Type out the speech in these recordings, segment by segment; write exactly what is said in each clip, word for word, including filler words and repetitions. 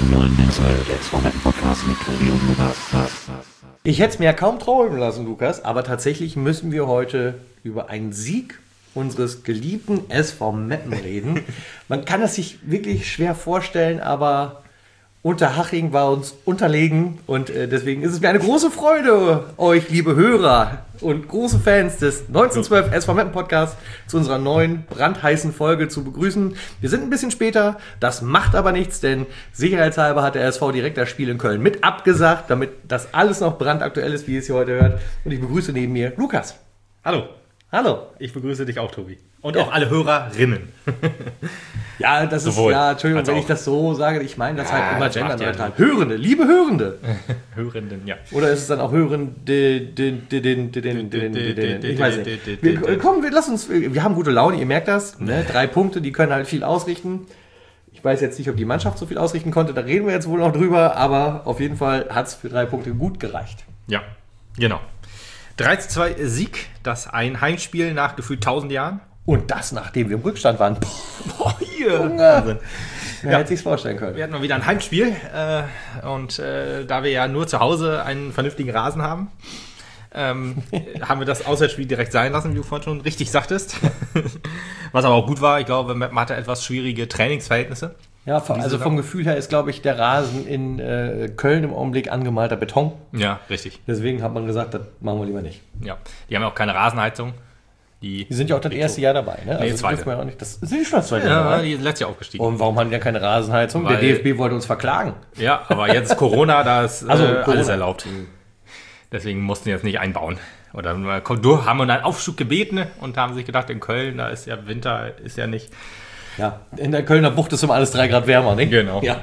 zum neuen Podcast mit Tobi und Lukas. Ich hätte es mir ja kaum träumen lassen, Lukas, aber tatsächlich müssen wir heute über einen Sieg unseres geliebten S V Meppen reden. Man kann es sich wirklich schwer vorstellen, aber Unterhaching war uns unterlegen und äh, deswegen ist es mir eine große Freude, euch, liebe Hörer und große Fans des neunzehnhundertzwölf S V Meppen Podcasts zu unserer neuen brandheißen Folge zu begrüßen. Wir sind ein bisschen später, das macht aber nichts, denn sicherheitshalber hat der S V direkt das Spiel in Köln mit abgesagt, damit das alles noch brandaktuell ist, wie ihr es hier heute hört. Und ich begrüße neben mir Lukas. Hallo. Hallo. Ich begrüße dich auch, Tobi. Und Ja. auch alle Hörerinnen. Ja, das Sowohl ist, ja, Entschuldigung, als wenn auch. ich das so sage, ich meine das Ja, halt immer das macht genderneutral. ja Hörende, liebe Hörende. Hörenden, ja. Oder ist es dann auch Hörende, den, den, den, den, den, den, ich weiß nicht. Wir, komm, wir, lass uns, wir haben gute Laune, ihr merkt das. Ne? Drei Punkte, die können halt viel ausrichten. Ich weiß jetzt nicht, ob die Mannschaft so viel ausrichten konnte, da reden wir jetzt wohl noch drüber, aber auf jeden Fall hat es für drei Punkte gut gereicht. Ja, genau. drei zu zwei Sieg, das ein Heimspiel nach gefühlt tausend Jahren. Und das, nachdem wir im Rückstand waren. Boah, hier. Junge. Wahnsinn. Wer Ja. hätte sich's vorstellen können. Wir hatten mal wieder ein Heimspiel äh, und äh, da wir ja nur zu Hause einen vernünftigen Rasen haben, ähm, haben wir das Auswärtsspiel direkt sein lassen, wie du vorhin schon richtig sagtest. Was aber auch gut war, ich glaube, man hatte etwas schwierige Trainingsverhältnisse. Ja, vom, also vom Gefühl her ist, glaube ich, der Rasen in äh, Köln im Augenblick angemalter Beton. Ja, richtig. Deswegen hat man gesagt, das machen wir lieber nicht. Ja, die haben ja auch keine Rasenheizung. Die, Die sind ja auch das erste Jahr dabei, ne? Nee, das zweite. dürfen wir ja auch nicht. Das sind die schon das zweite Jahr Ja, dabei. die sind letztes Jahr aufgestiegen. Und warum haben die ja keine Rasenheizung? Weil- der D F B wollte uns verklagen. Ja, aber jetzt ist Corona, da ist äh, Also, Corona. alles erlaubt. Deswegen mussten die jetzt nicht einbauen. Oder mal- du haben einen Aufschub gebeten und haben sich gedacht, in Köln, da ist ja Winter, ist ja nicht. Ja, in der Kölner Bucht ist um alles drei Grad wärmer, ne? Genau. Ja.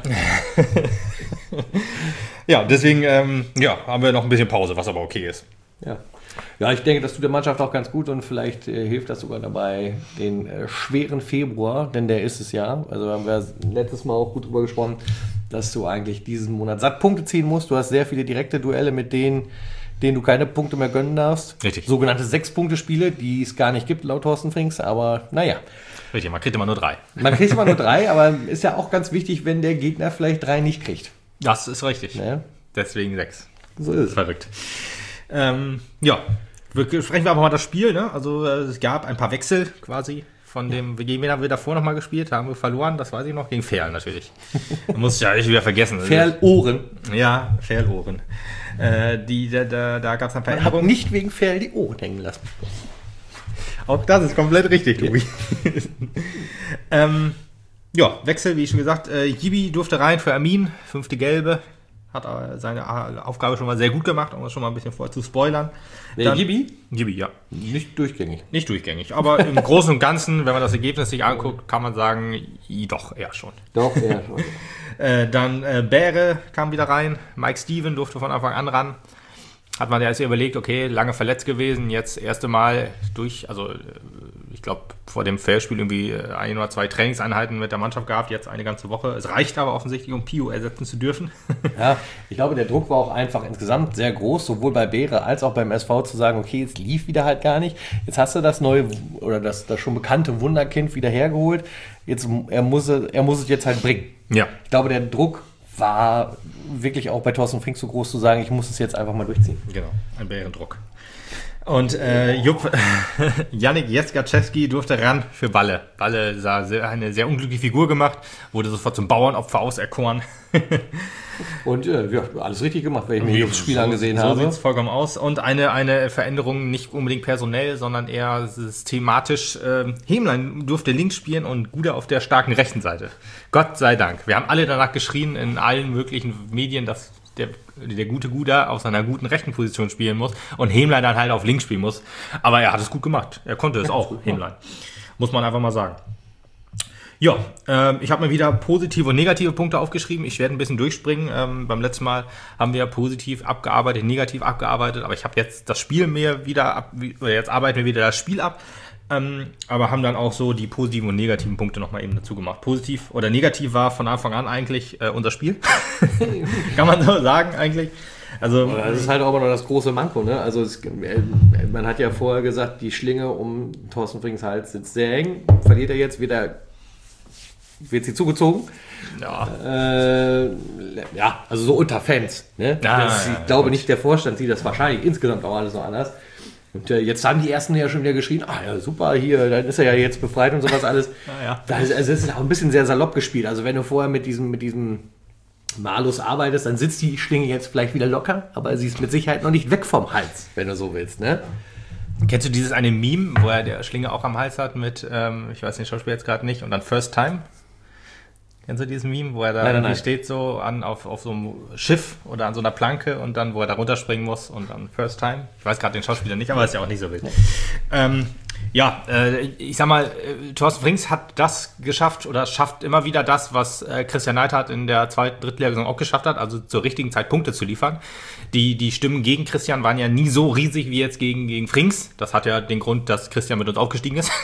Ja, deswegen ähm, ja, haben wir noch ein bisschen Pause, was aber okay ist. Ja. Ja, ich denke, das tut der Mannschaft auch ganz gut und vielleicht äh, hilft das sogar dabei, den äh, schweren Februar, denn der ist es ja, also haben wir letztes Mal auch gut drüber gesprochen, dass du eigentlich diesen Monat satt Punkte ziehen musst. Du hast sehr viele direkte Duelle, mit denen, denen du keine Punkte mehr gönnen darfst. Richtig. Sogenannte Sechs-Punkte-Spiele, die es gar nicht gibt, laut Thorsten Frings, aber naja. Richtig, man kriegt immer nur drei. Man kriegt immer nur drei, aber ist ja auch ganz wichtig, wenn der Gegner vielleicht drei nicht kriegt. Das ist richtig. Ne? Deswegen sechs. So ist es. Verrückt. Ähm, ja, wir, sprechen wir aber mal das Spiel. Ne? Also äh, es gab ein paar Wechsel quasi. Von dem, gegen wen haben wir davor nochmal gespielt? Haben wir verloren, das weiß ich noch. Gegen Ferl natürlich. Muss ich ja nicht wieder vergessen. Ferl-Ohren. Ja, Ferl-Ohren. Äh, die, da da, da gab es ein paar Man hat Änderungen. nicht wegen Ferl die Ohren hängen lassen. Auch das ist komplett richtig, Tobi. ähm, ja, Wechsel, wie schon gesagt. Äh, Jibi durfte rein für Amin, fünfte Gelbe. Hat aber seine Aufgabe schon mal sehr gut gemacht, um das schon mal ein bisschen vorher zu spoilern. Der Dann- Jibi? Jibi, ja. Nicht durchgängig. Nicht durchgängig. Aber im Großen und Ganzen, wenn man das Ergebnis sich anguckt, kann man sagen, i- doch, eher schon. Doch, ja, schon. Äh, dann äh, Bäre kam wieder rein. Mike Steven durfte von Anfang an ran. Hat man ja erst überlegt, okay, lange verletzt gewesen, jetzt erste Mal durch, also äh, ich glaube vor dem Fairspiel irgendwie äh, ein oder zwei Trainingseinheiten mit der Mannschaft gehabt, jetzt eine ganze Woche. Es reicht aber offensichtlich, um Pio ersetzen zu dürfen. Ja, ich glaube, der Druck war auch einfach insgesamt sehr groß, sowohl bei Beere als auch beim S V zu sagen, okay, jetzt lief wieder halt gar nicht. Jetzt hast du das neue oder das, das schon bekannte Wunderkind wieder hergeholt. Jetzt, er muss, es- er muss es jetzt halt bringen. Ja. Ich glaube, der Druck war wirklich auch bei Thorsten Frings so groß zu sagen, ich muss es jetzt einfach mal durchziehen. Genau, ein Bärendruck. Und äh, Jupp, Yannick Jeskaczewski durfte ran für Balle. Balle sah sehr, eine sehr unglückliche Figur gemacht, wurde sofort zum Bauernopfer auserkoren. Und äh, ja, alles richtig gemacht, wenn ich mir das Spiel angesehen so habe. So sieht es vollkommen aus. Und eine, eine Veränderung, nicht unbedingt personell, sondern eher systematisch. Ähm, Hemlein durfte links spielen und Guda auf der starken rechten Seite. Gott sei Dank. Wir haben alle danach geschrien in allen möglichen Medien, dass der, der gute Guda auf seiner guten rechten Position spielen muss und Hemlein dann halt auf links spielen muss. Aber er hat es gut gemacht. Er konnte es auch, Hemlein. Muss man einfach mal sagen. Ja, ähm, ich habe mir wieder positive und negative Punkte aufgeschrieben. Ich werde ein bisschen durchspringen. Ähm, beim letzten Mal haben wir positiv abgearbeitet, negativ abgearbeitet, aber ich habe jetzt das Spiel mehr wieder ab, oder jetzt arbeiten wir wieder das Spiel ab, ähm, aber haben dann auch so die positiven und negativen Punkte nochmal eben dazu gemacht. Positiv oder negativ war von Anfang an eigentlich äh, unser Spiel. Kann man so sagen eigentlich. Also, Das ist halt auch immer noch das große Manko, ne? Also es, äh, man hat ja vorher gesagt, die Schlinge um Thorsten Frings Hals sitzt sehr eng. Verliert er jetzt, wird er wird sie zugezogen. Ja. Äh, ja, also so unter Fans. Ne? Ja, das, ja, ich ja, glaube gut. nicht, der Vorstand sieht das wahrscheinlich insgesamt auch alles noch anders. Und äh, jetzt haben die Ersten ja schon wieder geschrien, ah ja, super, hier, dann ist er ja jetzt befreit und sowas alles. Ja, ja. Das, also es ist auch ein bisschen sehr salopp gespielt. Also wenn du vorher mit diesem, mit diesem Malus arbeitest, dann sitzt die Schlinge jetzt vielleicht wieder locker, aber sie ist mit Sicherheit noch nicht weg vom Hals, wenn du so willst. Ne? Kennst du dieses eine Meme, wo er der Schlinge auch am Hals hat mit, ähm, ich weiß den Schauspieler jetzt gerade nicht, und dann First Time? Kennst du dieses Meme, wo er da Nein, nein, irgendwie nein. steht so an, auf, auf so einem Schiff oder an so einer Planke und dann, wo er da runterspringen muss und dann First Time? Ich weiß gerade den Schauspieler nicht, aber ist ja auch nicht so wild. Ähm, ja, äh, ich sag mal, äh, Thorsten Frings hat das geschafft oder schafft immer wieder das, was äh, Christian Neidhardt in der zweiten, Drittliga-Saison auch geschafft hat, also zur richtigen Zeit Punkte zu liefern. Die, die Stimmen gegen Christian waren ja nie so riesig wie jetzt gegen, gegen Frings. Das hat ja den Grund, dass Christian mit uns aufgestiegen ist.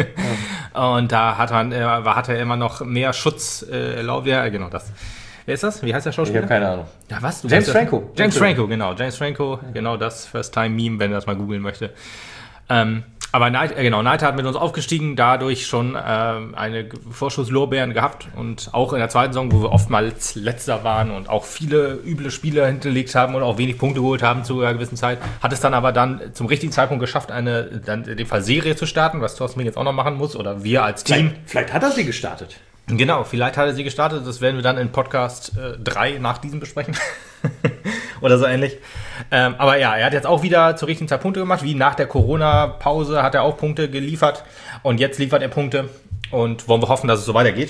Ja. Und da hat, man, äh, hat er immer noch mehr Schutz äh, erlaubt. Ja, genau das. Wer ist das? Wie heißt der Ich Schauspieler? habe keine Ahnung. Ja, was? Du James weißt ja- Franco. James Franco, genau. James Franco, genau das First-Time-Meme, wenn er das mal googeln möchte. Ähm, aber Neid, äh, genau, Neidhardt hat mit uns aufgestiegen, dadurch schon ähm, eine G- Vorschusslorbeeren gehabt und auch in der zweiten Saison, wo wir oftmals Letzter waren und auch viele üble Spiele hinterlegt haben und auch wenig Punkte geholt haben zu einer gewissen Zeit, hat es dann aber dann zum richtigen Zeitpunkt geschafft, eine, dann in dem Fall Serie zu starten, was Thorsten jetzt auch noch machen muss oder wir als Team. Vielleicht, vielleicht hat er sie gestartet. Genau, vielleicht hat er sie gestartet. Das werden wir dann in Podcast drei äh, nach diesem besprechen. Oder so ähnlich. Ähm, aber ja, er hat jetzt auch wieder zur richtigen Zeit Punkte gemacht. Wie nach der Corona-Pause hat er auch Punkte geliefert. Und jetzt liefert er Punkte. Und wollen wir hoffen, dass es so weitergeht.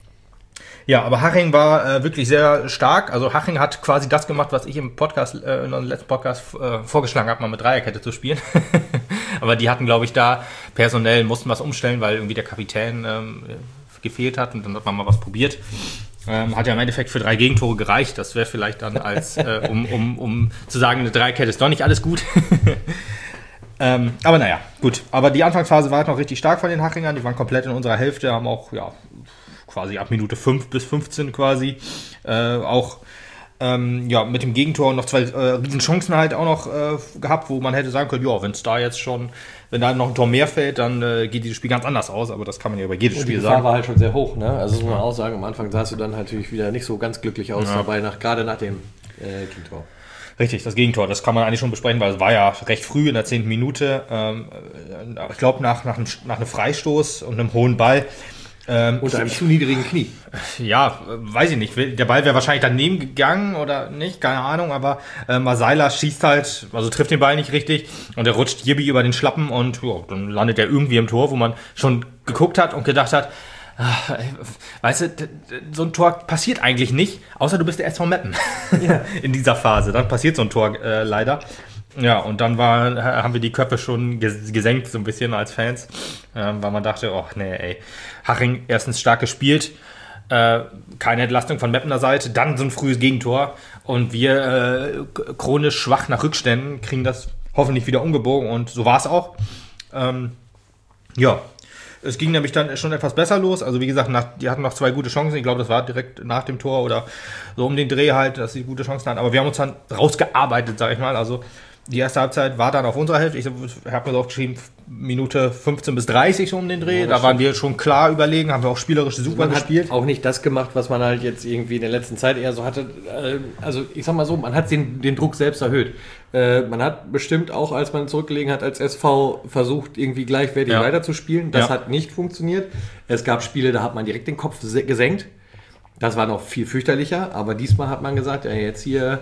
Ja, aber Haching war äh, wirklich sehr stark. Also Haching hat quasi das gemacht, was ich im Podcast, äh, in unserem letzten Podcast äh, vorgeschlagen habe, mal mit Dreierkette zu spielen. Aber die hatten, glaube ich, da personell, mussten was umstellen, weil irgendwie der Kapitän ähm, gefehlt hat und dann hat man mal was probiert. Ähm, hat ja im Endeffekt für drei Gegentore gereicht. Das wäre vielleicht dann als, äh, um, um, um zu sagen, eine Dreierkette ist doch nicht alles gut. ähm, aber naja, gut. Aber die Anfangsphase war halt noch richtig stark von den Hachingern. Die waren komplett in unserer Hälfte, haben auch, ja, quasi ab Minute fünf bis fünfzehn quasi äh, auch ähm, ja, mit dem Gegentor noch zwei äh, Riesenchancen halt auch noch äh, gehabt, wo man hätte sagen können, ja, wenn es da jetzt schon, wenn da noch ein Tor mehr fällt, dann äh, geht dieses Spiel ganz anders aus, aber das kann man ja über jedes Und die Spiel Gefahr sagen. war halt schon sehr hoch. Ne? Also das muss man auch sagen, am Anfang sahst du dann natürlich wieder nicht so ganz glücklich aus Ja. dabei, nach, gerade nach dem äh, Gegentor. Richtig, das Gegentor, das kann man eigentlich schon besprechen, weil es war ja recht früh in der zehnten Minute, ähm, äh, ich glaube nach, nach, einem, nach einem Freistoß und einem hohen Ball. Ähm, Unter einem zu niedrigen Knie. Ja, weiß ich nicht. Der Ball wäre wahrscheinlich daneben gegangen oder nicht, keine Ahnung, aber äh, Masaila schießt halt, also trifft den Ball nicht richtig und er rutscht Jirbi über den Schlappen und ja, dann landet er irgendwie im Tor, wo man schon geguckt hat und gedacht hat, ach, weißt du, d- d- so ein Tor passiert eigentlich nicht, außer du bist der S V Meppen Ja. in dieser Phase. Dann passiert so ein Tor äh, leider. Ja, und dann war, haben wir die Köpfe schon ges- gesenkt, so ein bisschen als Fans, ähm, weil man dachte, oh nee, ey, Haching erstens stark gespielt, äh, keine Entlastung von Meppener Seite, dann so ein frühes Gegentor und wir äh, k- chronisch schwach nach Rückständen kriegen das hoffentlich wieder umgebogen und so war es auch. Ähm, ja, es ging nämlich dann schon etwas besser los. Also wie gesagt, nach, die hatten noch zwei gute Chancen. Ich glaube, das war direkt nach dem Tor oder so um den Dreh halt, dass sie gute Chancen hatten. Aber wir haben uns dann rausgearbeitet, sag ich mal. Also die erste Halbzeit war dann auf unserer Hälfte. Ich habe mir so aufgeschrieben, Minute fünfzehn bis dreißig so um den Dreh. Ja, da das waren wir schon klar überlegen, haben wir auch spielerisch super Man gespielt. hat auch nicht das gemacht, was man halt jetzt irgendwie in der letzten Zeit eher so hatte. Äh, Also ich sag mal so, man hat den, den Druck selbst erhöht. Äh, Man hat bestimmt auch, als man zurückgelegen hat, als S V versucht, irgendwie gleichwertig Ja. weiterzuspielen. Das Ja. hat nicht funktioniert. Es gab Spiele, da hat man direkt den Kopf se- gesenkt. Das war noch viel fürchterlicher. Aber diesmal hat man gesagt, ja, jetzt hier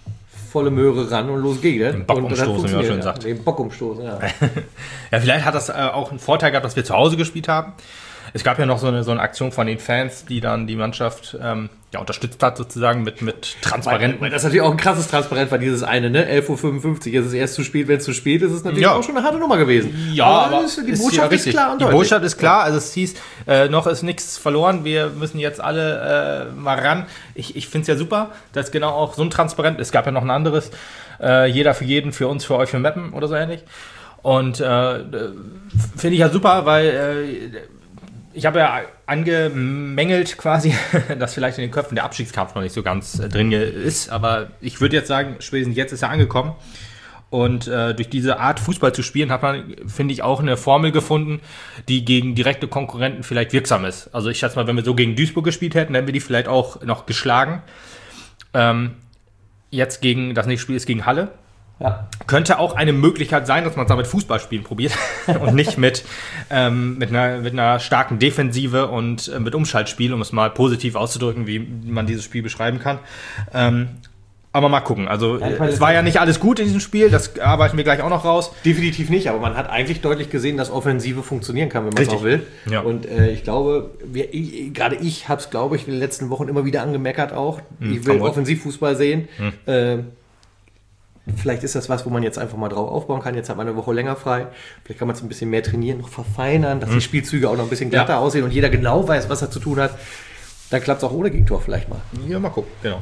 volle Möhre ran und los geht's. Den Bock Und das hat umstoßen, wie man funktioniert, schön sagt. Ja. Den Bock umstoßen, ja. Ja, vielleicht hat das äh, auch einen Vorteil gehabt, dass wir zu Hause gespielt haben. Es gab ja noch so eine, so eine Aktion von den Fans, die dann die Mannschaft ähm, ja, unterstützt hat, sozusagen mit, mit Weil, Transparenten. weil das natürlich auch ein krasses Transparent war, dieses eine, ne? elf Uhr fünfundfünfzig, es ist erst zu spät, wenn es zu spät ist, ist natürlich Ja. auch schon eine harte Nummer gewesen. Ja, aber das- die ist Botschaft ja ist richtig. klar und Die deutlich. Botschaft ist klar, also es hieß, äh, noch ist nichts verloren, wir müssen jetzt alle äh, mal ran. Ich, ich finde es ja super, dass genau auch so ein Transparent, es gab ja noch ein anderes, äh, jeder für jeden, für uns, für euch, für Mappen oder so ähnlich. Und äh, finde ich ja super, weil äh, ich habe ja angemängelt quasi, dass vielleicht in den Köpfen der Abstiegskampf noch nicht so ganz äh, drin ist, aber ich würde jetzt sagen, spätestens jetzt ist er angekommen. Und äh, durch diese Art Fußball zu spielen, hat man, finde ich, auch eine Formel gefunden, die gegen direkte Konkurrenten vielleicht wirksam ist. Also ich schätze mal, wenn wir so gegen Duisburg gespielt hätten, dann hätten wir die vielleicht auch noch geschlagen. Ähm, jetzt gegen, das nächste Spiel ist gegen Halle. Ja. Könnte auch eine Möglichkeit sein, dass man es damit Fußballspielen probiert und nicht mit, ähm, mit, einer, mit einer starken Defensive und äh, mit Umschaltspiel, um es mal positiv auszudrücken, wie man dieses Spiel beschreiben kann. Ähm, aber mal gucken. Also Ja, ich meine, es war ja nicht alles gut in diesem Spiel, das arbeiten wir gleich auch noch raus. Definitiv nicht, aber man hat eigentlich deutlich gesehen, dass Offensive funktionieren kann, wenn man es Richtig. auch will. Ja. Und äh, ich glaube, wir, ich, gerade ich habe es, glaube ich, in den letzten Wochen immer wieder angemeckert auch. Hm, ich will kann wohl. Offensivfußball sehen. Hm. Äh, vielleicht ist das was, wo man jetzt einfach mal drauf aufbauen kann. Jetzt hat man eine Woche länger frei. Vielleicht kann man es ein bisschen mehr trainieren, noch verfeinern, dass die Spielzüge auch noch ein bisschen glatter Ja. aussehen und jeder genau weiß, was er zu tun hat. Dann klappt es auch ohne Gegentor vielleicht mal. Ja, mal gucken, genau.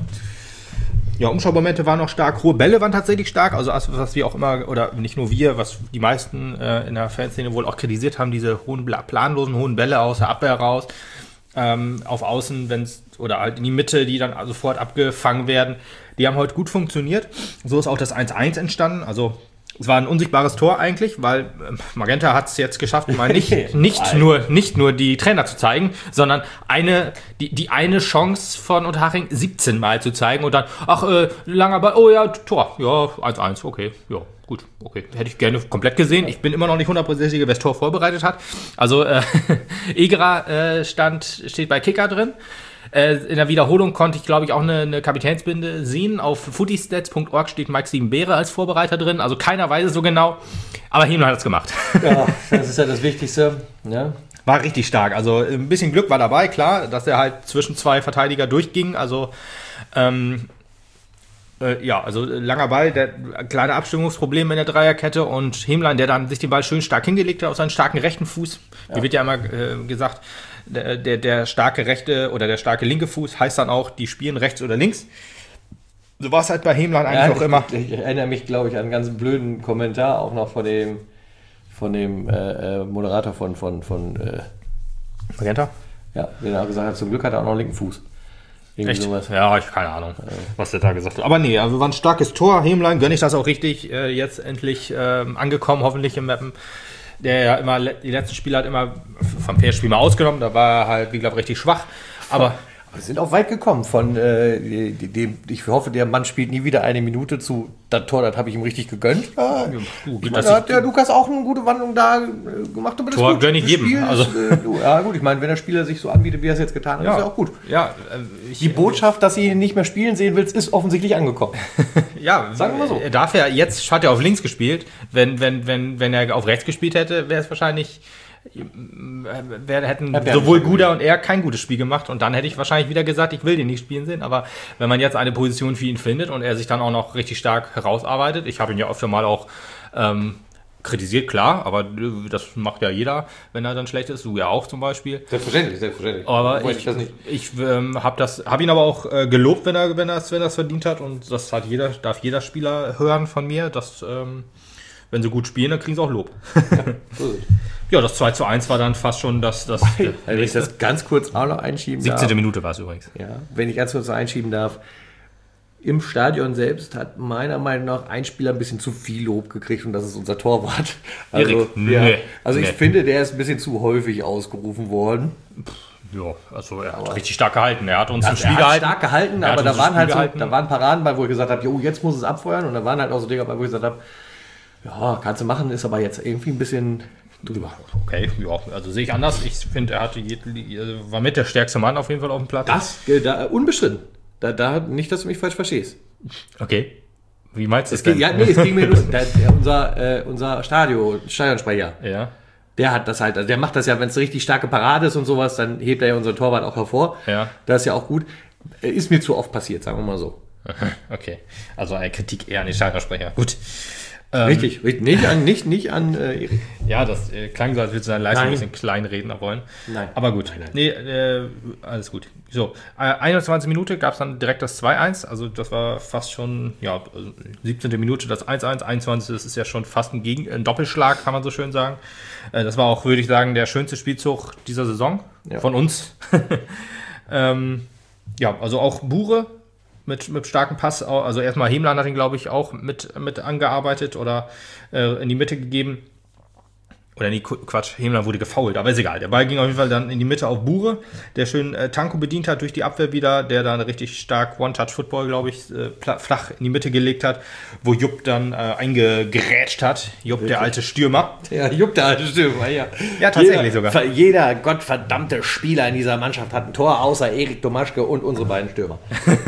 Ja, Umschaumomente waren noch stark, hohe Bälle waren tatsächlich stark, also was wir auch immer, oder nicht nur wir, was die meisten äh, in der Fanszene wohl auch kritisiert haben, diese hohen, planlosen hohen Bälle aus der Abwehr raus, ähm, auf Außen, wenn's, oder halt in die Mitte, die dann sofort abgefangen werden, die haben heute gut funktioniert. So ist auch das eins eins entstanden, also es war ein unsichtbares Tor eigentlich, weil äh, Magenta hat es jetzt geschafft, mal nicht, nicht, nur, nicht nur die Trainer zu zeigen, sondern eine, die, die eine Chance von Unterhaching siebzehn Mal zu zeigen und dann, ach, äh, langer Ball, oh ja, Tor, ja, eins eins, okay, ja, gut, okay. Hätte ich gerne komplett gesehen. Ich bin immer noch nicht hundertprozentig, wer das Tor vorbereitet hat. Also, äh, Egra äh, stand, steht bei Kicker drin. In der Wiederholung konnte ich, glaube ich, auch eine, eine Kapitänsbinde sehen. Auf footystats punkt org steht Mike Siebenbeere als Vorbereiter drin. Also keiner weiß es so genau. Aber Himmler hat es gemacht. Ja, das ist ja das Wichtigste. Ja. War richtig stark. Also ein bisschen Glück war dabei, klar, dass er halt zwischen zwei Verteidiger durchging. Also ähm, äh, ja, also langer Ball, der kleine Abstimmungsprobleme in der Dreierkette und Hemlein, der dann sich den Ball schön stark hingelegt hat auf seinen starken rechten Fuß. Ja. Hier wird ja immer äh, gesagt, Der, der, der starke rechte oder der starke linke Fuß heißt dann auch, die spielen rechts oder links. So war es halt bei Hemlein eigentlich Ja, auch ich, immer. Ich erinnere mich, glaube ich, an einen ganz blöden Kommentar, auch noch von dem, von dem äh, Moderator von, von, von äh, Magenta? Ja, den er auch gesagt hat, zum Glück hat er auch noch einen linken Fuß. Irgendwie Echt? sowas. Ja, ich keine Ahnung, was der da gesagt hat. Aber nee, also war ein starkes Tor. Hemlein, gönne ich das auch richtig, äh, jetzt endlich äh, angekommen, hoffentlich im Mappen. Der ja immer, die letzten Spiele hat immer vom P S-Spiel mal ausgenommen, da war er halt, wie gesagt, richtig schwach. Aber Wir sind auch weit gekommen von äh, dem, ich hoffe, der Mann spielt nie wieder eine Minute zu, das Tor, das habe ich ihm richtig gegönnt. Ja, du, ich meine, da hat der Lukas auch eine gute Wandlung da äh, gemacht. Aber das Tor gut. gönne ich Das jedem. Spiel Also. Ist, äh, du, ja gut, ich meine, wenn der Spieler sich so anbietet, wie er es jetzt getan hat, Ja. ist ja auch gut. Ja, äh, ich, Die Botschaft, dass sie ihn nicht mehr spielen sehen willst, ist offensichtlich angekomn. ja, Sagen wir mal so. Er darf ja, jetzt hat er auf links gespielt. Wenn, wenn, wenn, wenn er auf rechts gespielt hätte, wäre es wahrscheinlich, wär, hätten Ja, sowohl Guda und er kein gutes Spiel gemacht. Und dann hätte ich wahrscheinlich wieder gesagt, ich will den nicht spielen sehen. Aber wenn man jetzt eine Position für ihn findet und er sich dann auch noch richtig stark herausarbeitet, ich habe ihn ja öfter mal auch ähm, kritisiert, klar, aber das macht ja jeder, wenn er dann schlecht ist, du ja auch zum Beispiel. Selbstverständlich, selbstverständlich. Aber Wollte ich, das nicht. ich ähm, habe das, habe ihn aber auch äh, gelobt, wenn er, wenn er es, wenn er es verdient hat, und das hat jeder, darf jeder Spieler hören von mir, dass ähm, wenn sie gut spielen, dann kriegen sie auch Lob. Gut. Ja, das zwei zu eins war dann fast schon das, das Also wenn ich das ganz kurz auch noch einschieben siebzehnte darf. Minute war es übrigens. Ja, wenn ich ganz kurz einschieben darf. Im Stadion selbst hat meiner Meinung nach ein Spieler ein bisschen zu viel Lob gekriegt und das ist unser Torwart. Also, Erik? ja, Nee. also ich Nee. finde, der ist ein bisschen zu häufig ausgerufen worden. Ja, also er hat richtig stark gehalten. Er hat uns im Also Spiel er hat gehalten. stark gehalten, Er hat aber da uns im waren Spiel halt so, gehalten. da waren Paraden bei, wo ich gesagt habe, jo, jetzt muss es abfeuern, und da waren halt auch so Dinger bei, wo ich gesagt habe, ja, kannst du machen, ist aber jetzt irgendwie ein bisschen drüber. Okay, ja, also sehe ich anders. Ich finde, er hatte je, war mit der stärkste Mann auf jeden Fall auf dem Platz. Das, äh, da, unbestritten. Da, da, nicht, dass du mich falsch verstehst. Okay. Wie meinst du Es das ging, denn? ja, nee, es ging mir nur, der, der, unser, äh, unser Stadion, Stadionsprecher, Ja. der hat das halt, also der macht das ja, wenn es eine richtig starke Parade ist und sowas, dann hebt er ja unseren Torwart auch hervor. Ja. Das ist ja auch gut. Äh, Ist mir zu oft passiert, sagen wir mal so. Okay. Also eine Kritik eher an den Stadionsprecher. Gut. Ähm, Richtig, richtig. Nicht an, nicht, nicht an äh, Erik. Ja, das äh, klang so, als würdest du deine Leistung Nein. ein bisschen kleinreden wollen. Nein. Aber gut. Nein, nein. Nee, äh, alles gut. So, äh, einundzwanzigste Minute gab es dann direkt das zwei eins. Also das war fast schon, ja, also siebzehnte Minute das eins eins. einundzwanzigste Das ist ja schon fast ein, Gegen ein Doppelschlag, kann man so schön sagen. Äh, das war auch, würde ich sagen, der schönste Spielzug dieser Saison. Ja. Von uns. ähm, ja, also auch Bure mit, mit starkem Pass. Also erstmal Hemlein hat ihn, glaube ich, auch mit, mit angearbeitet oder äh, in die Mitte gegeben. Oder nee, Quatsch, Hemlein wurde gefoult, aber ist egal. Der Ball ging auf jeden Fall dann in die Mitte auf Bure, der schön äh, Tanko bedient hat durch die Abwehr wieder, der dann richtig stark One-Touch-Football, glaube ich, äh, flach in die Mitte gelegt hat, wo Jupp dann äh, eingegerätscht hat. Jupp, wirklich? Der alte Stürmer. Ja, Jupp, der alte Stürmer, ja. Ja, tatsächlich jeder, sogar. Jeder gottverdammte Spieler in dieser Mannschaft hat ein Tor, außer Erik Domaschke und unsere beiden Stürmer.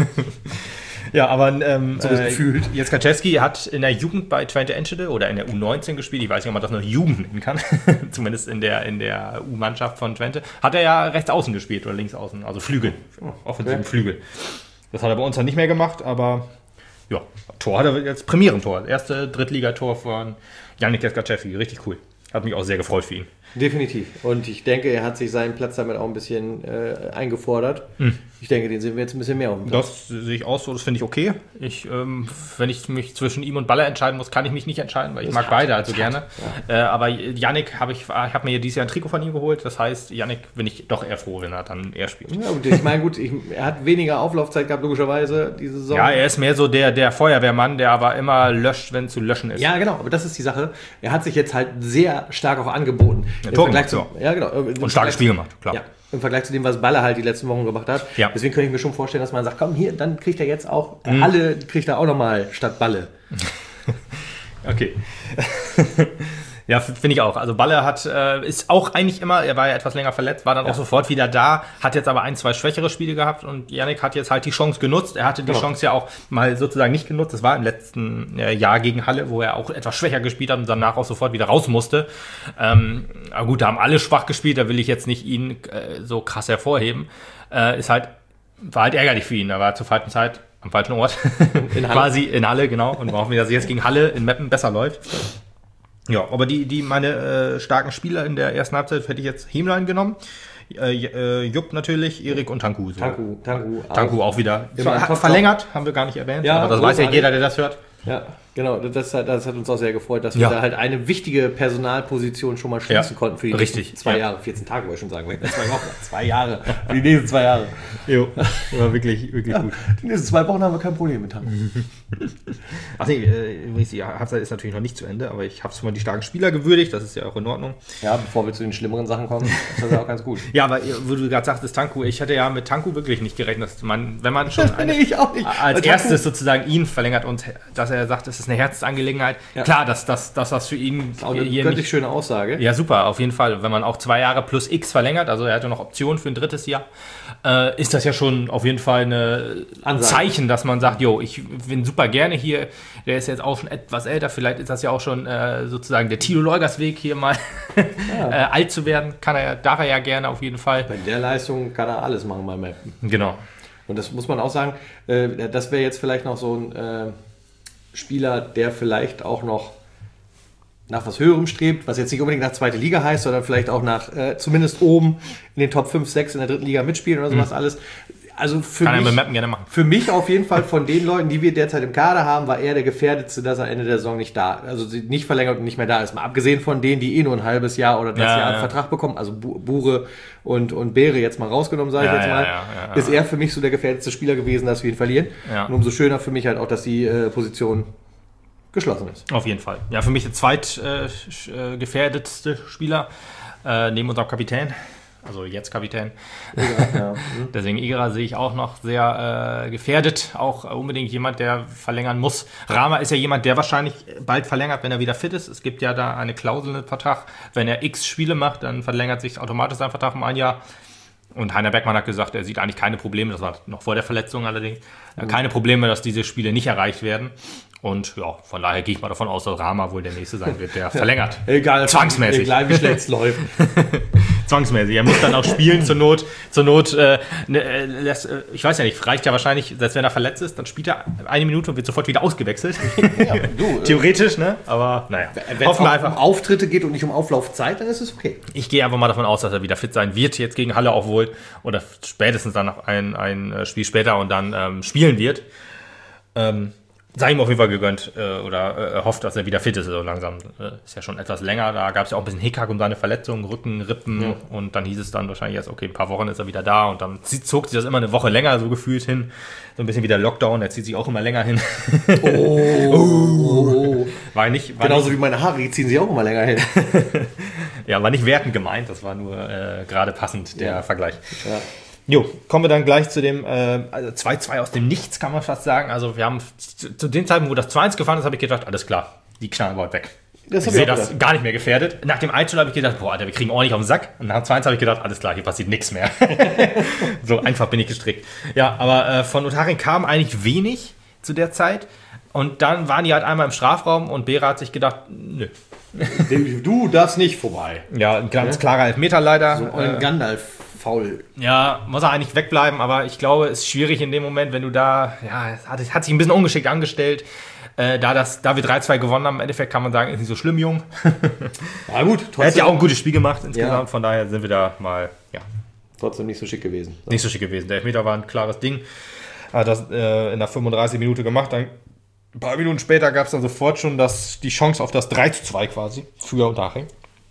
Ja, aber ähm, so äh, gefühlt. Jackaczewski hat in der Jugend bei Twente Enschede oder in der U neunzehn gespielt. Ich weiß nicht, ob man das noch Jugend nennen kann. Zumindest in der, in der U-Mannschaft von Twente. Hat er ja rechts außen gespielt oder links außen. Also Flügel. Oh, offensiven okay. Flügel. Das hat er bei uns dann nicht mehr gemacht, aber ja, Tor hat er jetzt Premierentor. Das erste Drittligator von Yannick Jackaczewski. Richtig cool. Hat mich auch sehr gefreut für ihn. Definitiv. Und ich denke, er hat sich seinen Platz damit auch ein bisschen äh, eingefordert. Hm. Ich denke, den sehen wir jetzt ein bisschen mehr auf dem Platz. Das sehe ich auch so, das finde ich okay. Ich, ähm, wenn ich mich zwischen ihm und Baller entscheiden muss, kann ich mich nicht entscheiden, weil ich das mag beide also gerne. Ja. Äh, aber Yannick habe ich, ich habe mir dieses Jahr ein Trikot von ihm geholt. Das heißt, Yannick bin ich doch eher froh, wenn er dann eher spielt. Ja, und ich meine, gut, ich, er hat weniger Auflaufzeit gehabt, logischerweise, diese Saison. Ja, er ist mehr so der, der Feuerwehrmann, der aber immer löscht, wenn zu löschen ist. Ja, genau, aber das ist die Sache. Er hat sich jetzt halt sehr stark auch angeboten. Ja, Tor gemacht, zu, ja, genau. Und starkes Spiel gemacht, klar. Ja. Im Vergleich zu dem, was Baller halt die letzten Wochen gemacht hat. Ja. Deswegen könnte ich mir schon vorstellen, dass man sagt, komm hier, dann kriegt er jetzt auch, mhm. Halle kriegt er auch nochmal statt Balle. Okay. Ja, finde ich auch. Also Baller hat, äh, ist auch eigentlich immer, er war ja etwas länger verletzt, war dann ja. auch sofort wieder da, hat jetzt aber ein, zwei schwächere Spiele gehabt und Yannick hat jetzt halt die Chance genutzt. Er hatte die genau. Chance ja auch mal sozusagen nicht genutzt. Das war im letzten äh, Jahr gegen Halle, wo er auch etwas schwächer gespielt hat und danach auch sofort wieder raus musste. Ähm, aber gut, da haben alle schwach gespielt, da will ich jetzt nicht ihn äh, so krass hervorheben. Äh, ist halt, war halt ärgerlich für ihn. Er war zur falschen Zeit am falschen Ort. In Halle. Quasi in Halle, genau. Und wir hoffen, dass es jetzt gegen Halle in Meppen besser läuft. Ja, aber die, die meine äh, starken Spieler in der ersten Halbzeit hätte ich jetzt Hemlein genommen. Äh, äh, Jupp natürlich, Erik und Tanku. So. Tanku, Tanku, Tanku auch, auch wieder. Ver- verlängert, haben wir gar nicht erwähnt. Ja, aber das weiß ja jeder, der das hört. Ja, genau. Das hat, das hat uns auch sehr gefreut, dass wir ja. da halt eine wichtige Personalposition schon mal schließen ja. konnten für die Richtig. nächsten zwei ja. Jahre. vierzehn Tage wollte ich schon sagen. Zwei Wochen. Zwei Jahre. Für die nächsten zwei Jahre. Jo. War wirklich, wirklich ja. gut. Die nächsten zwei Wochen haben wir kein Problem mit haben. Ach nee, äh, die Halbzeit ist natürlich noch nicht zu Ende, aber ich habe es mal die starken Spieler gewürdigt. Das ist ja auch in Ordnung. Ja, bevor wir zu den schlimmeren Sachen kommen, ist das ja auch ganz gut. Ja, aber wo du gerade sagtest, Tanku, ich hatte ja mit Tanku wirklich nicht gerechnet, dass man, wenn man schon eine, nee, ich auch nicht. als Tanku erstes sozusagen ihn verlängert und dass er sagt, es ist eine Herzensangelegenheit. Ja. Klar, dass, dass, dass das für ihn auch eine hier nicht, schöne Aussage. Ja, super, auf jeden Fall. Wenn man auch zwei Jahre plus X verlängert, also er hatte noch Optionen für ein drittes Jahr, äh, ist das ja schon auf jeden Fall eine, ein Zeichen, dass man sagt, jo, ich bin super gerne hier. Der ist jetzt auch schon etwas älter, vielleicht ist das ja auch schon äh, sozusagen der Thilo Leugers Weg, hier mal ja. äh, alt zu werden. Kann er, darf er ja gerne auf jeden Fall. Bei der Leistung kann er alles machen beim Mappen. Genau. Und das muss man auch sagen, äh, das wäre jetzt vielleicht noch so ein äh, Spieler, der vielleicht auch noch nach was Höherem strebt, was jetzt nicht unbedingt nach zweite Liga heißt, sondern vielleicht auch nach äh, zumindest oben in den Top fünf, sechs in der dritten Liga mitspielen oder sowas mhm. alles. Also für Kann mich, gerne machen. für mich auf jeden Fall von den Leuten, die wir derzeit im Kader haben, war er der Gefährdetste, dass er Ende der Saison nicht da, also nicht verlängert und nicht mehr da ist. Mal abgesehen von denen, die eh nur ein halbes Jahr oder das ja, Jahr einen ja. Vertrag bekommen, also Bure und, und Beere jetzt mal rausgenommen, sage ich ja, jetzt mal, ja, ja, ja, ist er für mich so der gefährdetste Spieler gewesen, dass wir ihn verlieren. Ja. Und umso schöner für mich halt auch, dass die äh, Position geschlossen ist. Auf jeden Fall. Ja, für mich der zweitgefährdetste äh, Spieler äh, neben unserem Kapitän. Also jetzt Kapitän. Ja, ja. Deswegen Igra sehe ich auch noch sehr äh, gefährdet. Auch äh, unbedingt jemand, der verlängern muss. Rama ist ja jemand, der wahrscheinlich bald verlängert, wenn er wieder fit ist. Es gibt ja da eine Klausel im Vertrag. Wenn er x Spiele macht, dann verlängert sich automatisch sein Vertrag um ein Jahr. Und Heiner Beckmann hat gesagt, er sieht eigentlich keine Probleme, das war noch vor der Verletzung allerdings, mhm. keine Probleme, dass diese Spiele nicht erreicht werden. Und ja, von daher gehe ich mal davon aus, dass Rama wohl der Nächste sein wird, der verlängert. Egal, zwangsmäßig. Egal, wie schlecht es läuft. Zwangsmäßig. Er muss dann auch spielen zur Not. Zur Not, äh, ne, lässt, äh, ich weiß ja nicht, reicht ja wahrscheinlich, selbst wenn er verletzt ist, dann spielt er eine Minute und wird sofort wieder ausgewechselt. Ja, du, Theoretisch, ne? Aber naja. Wenn es um Auftritte geht und nicht um Auflaufzeit, dann ist es okay. Ich gehe einfach mal davon aus, dass er wieder fit sein wird, jetzt gegen Halle auch wohl. Oder spätestens dann noch ein, ein Spiel später und dann ähm, spielen wird. Ähm, sei ihm auf jeden Fall gegönnt äh, oder äh, hofft, dass er wieder fit ist, so langsam. Äh, ist ja schon etwas länger. Da gab es ja auch ein bisschen Hickhack um seine Verletzungen, Rücken, Rippen. Ja. Und dann hieß es dann wahrscheinlich erst, okay, ein paar Wochen ist er wieder da. Und dann zog sich das immer eine Woche länger so gefühlt hin. So ein bisschen wie der Lockdown, der zieht sich auch immer länger hin. Oh. oh. War nicht, war Genauso nicht, wie meine Haare, die ziehen sich auch immer länger hin. Ja, war nicht wertend gemeint. Das war nur äh, gerade passend, der ja. Vergleich. Ja. Jo, kommen wir dann gleich zu dem äh, also zwei zwei aus dem Nichts, kann man fast sagen. Also wir haben zu, zu dem Zeitpunkt, wo das zwei eins gefahren ist, habe ich gedacht, alles klar, die knallen bald weg. Das ich sehe das gedacht. Gar nicht mehr gefährdet. Nach dem eins null habe ich gedacht, boah, Alter, wir kriegen ordentlich auf den Sack. Und nach dem zwei eins habe ich gedacht, alles klar, hier passiert nichts mehr. So einfach bin ich gestrickt. Ja, aber äh, von Unterhaching kam eigentlich wenig zu der Zeit. Und dann waren die halt einmal im Strafraum und Bera hat sich gedacht, nö. Du darfst nicht vorbei. Ja, ein ganz ja? klarer Elfmeter leider. So ein äh, Gandalf. Faul. Ja, muss er eigentlich wegbleiben, aber ich glaube, es ist schwierig in dem Moment, wenn du da, ja, es hat, hat sich ein bisschen ungeschickt angestellt. Äh, da, das, da wir drei zwei gewonnen haben, im Endeffekt kann man sagen, ist nicht so schlimm, Jung. Na gut, trotzdem. Er hat ja auch ein gutes Spiel gemacht insgesamt, ja. Von daher sind wir da mal, ja. Trotzdem nicht so schick gewesen. So. Nicht so schick gewesen. Der Elfmeter war ein klares Ding. Hat das äh, in der fünfunddreißig Minute gemacht, dann ein paar Minuten später gab es dann sofort schon das, die Chance auf das drei zu zwei quasi für Unterhaching.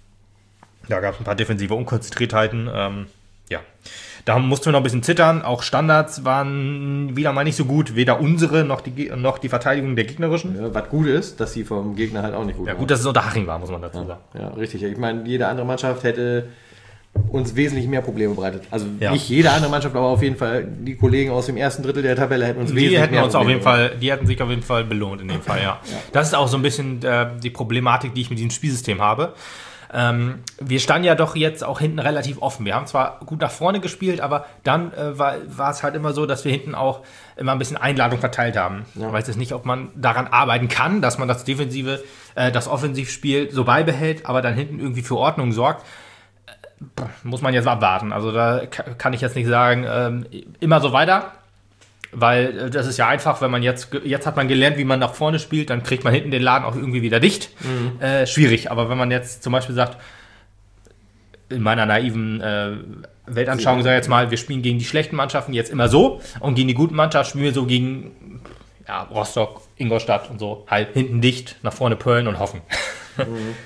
Da gab es ein paar defensive Unkonzentriertheiten, ähm, ja, da mussten wir noch ein bisschen zittern. Auch Standards waren wieder mal nicht so gut. Weder unsere noch die, noch die Verteidigung der gegnerischen. Ja, was gut ist, dass sie vom Gegner halt auch nicht gut Ja, waren. gut, dass es Unterhaching war, muss man dazu sagen. Ja, ja, richtig. Ich meine, jede andere Mannschaft hätte uns wesentlich mehr Probleme bereitet. Also ja. nicht jede andere Mannschaft, aber auf jeden Fall die Kollegen aus dem ersten Drittel der Tabelle hätten uns die wesentlich hätten mehr uns Probleme auf jeden Fall, Die hätten sich auf jeden Fall belohnt in dem Fall, ja. ja. Das ist auch so ein bisschen äh, die Problematik, die ich mit diesem Spielsystem habe. Ähm, wir standen ja doch jetzt auch hinten relativ offen. Wir haben zwar gut nach vorne gespielt, aber dann äh, war, war es halt immer so, dass wir hinten auch immer ein bisschen Einladung verteilt haben. Ja. Ich weiß jetzt nicht, ob man daran arbeiten kann, dass man das Defensive, äh, das Offensivspiel so beibehält, aber dann hinten irgendwie für Ordnung sorgt. Äh, muss man jetzt abwarten. Also da kann ich jetzt nicht sagen, ähm, immer so weiter. Weil das ist ja einfach, wenn man jetzt, jetzt hat man gelernt, wie man nach vorne spielt, dann kriegt man hinten den Laden auch irgendwie wieder dicht. Mhm. Äh, schwierig, aber wenn man jetzt zum Beispiel sagt, in meiner naiven äh, Weltanschauung, sag ich jetzt mal, wir spielen gegen die schlechten Mannschaften jetzt immer so und gegen die guten Mannschaften spielen wir so gegen ja, Rostock, Ingolstadt und so, halt hinten dicht, nach vorne pöllen und hoffen. Mhm.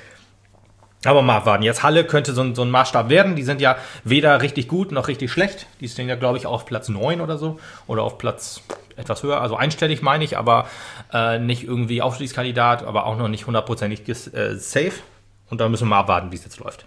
Aber mal abwarten. Jetzt Halle könnte so ein, so ein Maßstab werden. Die sind ja weder richtig gut noch richtig schlecht. Die stehen ja, glaube ich, auf Platz neun oder so. Oder auf Platz etwas höher. Also einstellig meine ich, aber äh, nicht irgendwie Aufstiegskandidat, aber auch noch nicht hundertprozentig äh, safe. Und da müssen wir mal abwarten, wie es jetzt läuft.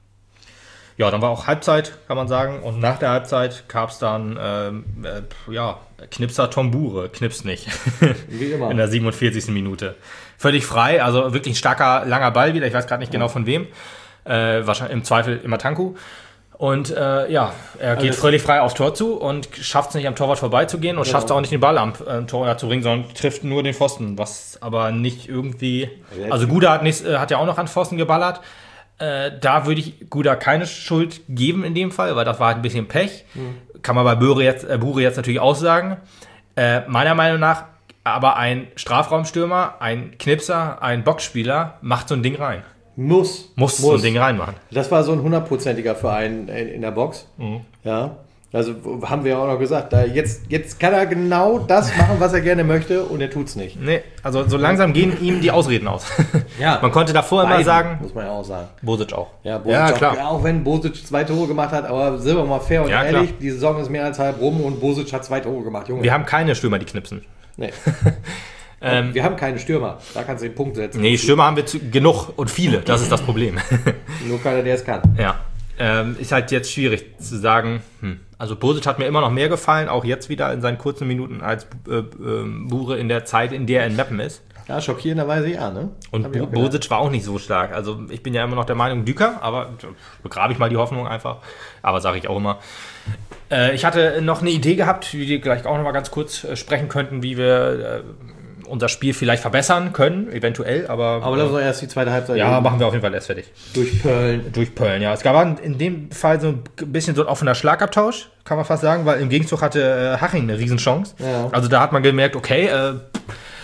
Ja, dann war auch Halbzeit, kann man sagen. Und nach der Halbzeit gab es dann, ähm, äh, ja, Knipser Tombure. Knips nicht. Wie immer. In der siebenundvierzigsten Minute. Völlig frei, also wirklich ein starker, langer Ball wieder. Ich weiß gerade nicht genau von wem. Äh, wahrscheinlich im Zweifel immer Tanku. Und äh, ja, er geht also völlig frei aufs Tor zu und schafft es nicht am Torwart vorbeizugehen und genau. schafft es auch nicht den Ball am äh, Torwart zu bringen, sondern trifft nur den Pfosten, was aber nicht irgendwie... Also Guda hat, nicht, äh, hat ja auch noch an Pfosten geballert. Äh, da würde ich Guda keine Schuld geben in dem Fall, weil das war halt ein bisschen Pech. Mhm. Kann man bei Bure jetzt, äh, Bure jetzt natürlich auch sagen. Äh, meiner Meinung nach aber ein Strafraumstürmer, ein Knipser, ein Boxspieler macht so ein Ding rein. Muss. Muss, muss so ein Ding reinmachen. Das war so ein hundertprozentiger Verein in der Box. Mhm. Ja. Also haben wir ja auch noch gesagt, da jetzt, jetzt kann er genau das machen, was er gerne möchte und er tut's nicht. Nee, also so langsam gehen ihm die Ausreden aus. Ja. Man konnte davor Beiden, immer sagen... muss man ja auch sagen. Bosic auch. Ja, Bosic ja, auch, klar. Auch wenn Bosic zwei Tore gemacht hat, aber sind wir mal fair und ja, ehrlich, klar. die Saison ist mehr als halb rum und Bosic hat zwei Tore gemacht. Junge. Wir haben keine Stürmer, die knipsen. Nee. ähm, wir haben keine Stürmer, da kannst du den Punkt setzen. Nee, Stürmer haben wir zu, genug und viele, das ist das Problem. Nur keiner, der es kann. Ja, ähm, ist halt jetzt schwierig zu sagen, hm. Also Bosic hat mir immer noch mehr gefallen, auch jetzt wieder in seinen kurzen Minuten als äh, äh, Bure in der Zeit, in der er in Meppen ist. Ja, schockierenderweise ja, ne? Und B- Bosic war auch nicht so stark. Also ich bin ja immer noch der Meinung, Düker, aber begrabe ich mal die Hoffnung einfach. Aber sage ich auch immer. Äh, ich hatte noch eine Idee gehabt, wie wir gleich auch noch mal ganz kurz äh, sprechen könnten, wie wir äh, unser Spiel vielleicht verbessern können, eventuell. Aber, aber lass uns erst die zweite Halbzeit. Ja, machen wir auf jeden Fall erst fertig. Durch Pöln. Durch Pöln, ja. Es gab in dem Fall so ein bisschen so ein offener Schlagabtausch, kann man fast sagen, weil im Gegenzug hatte äh, Haching eine Riesenchance. Ja. Also da hat man gemerkt, okay, äh,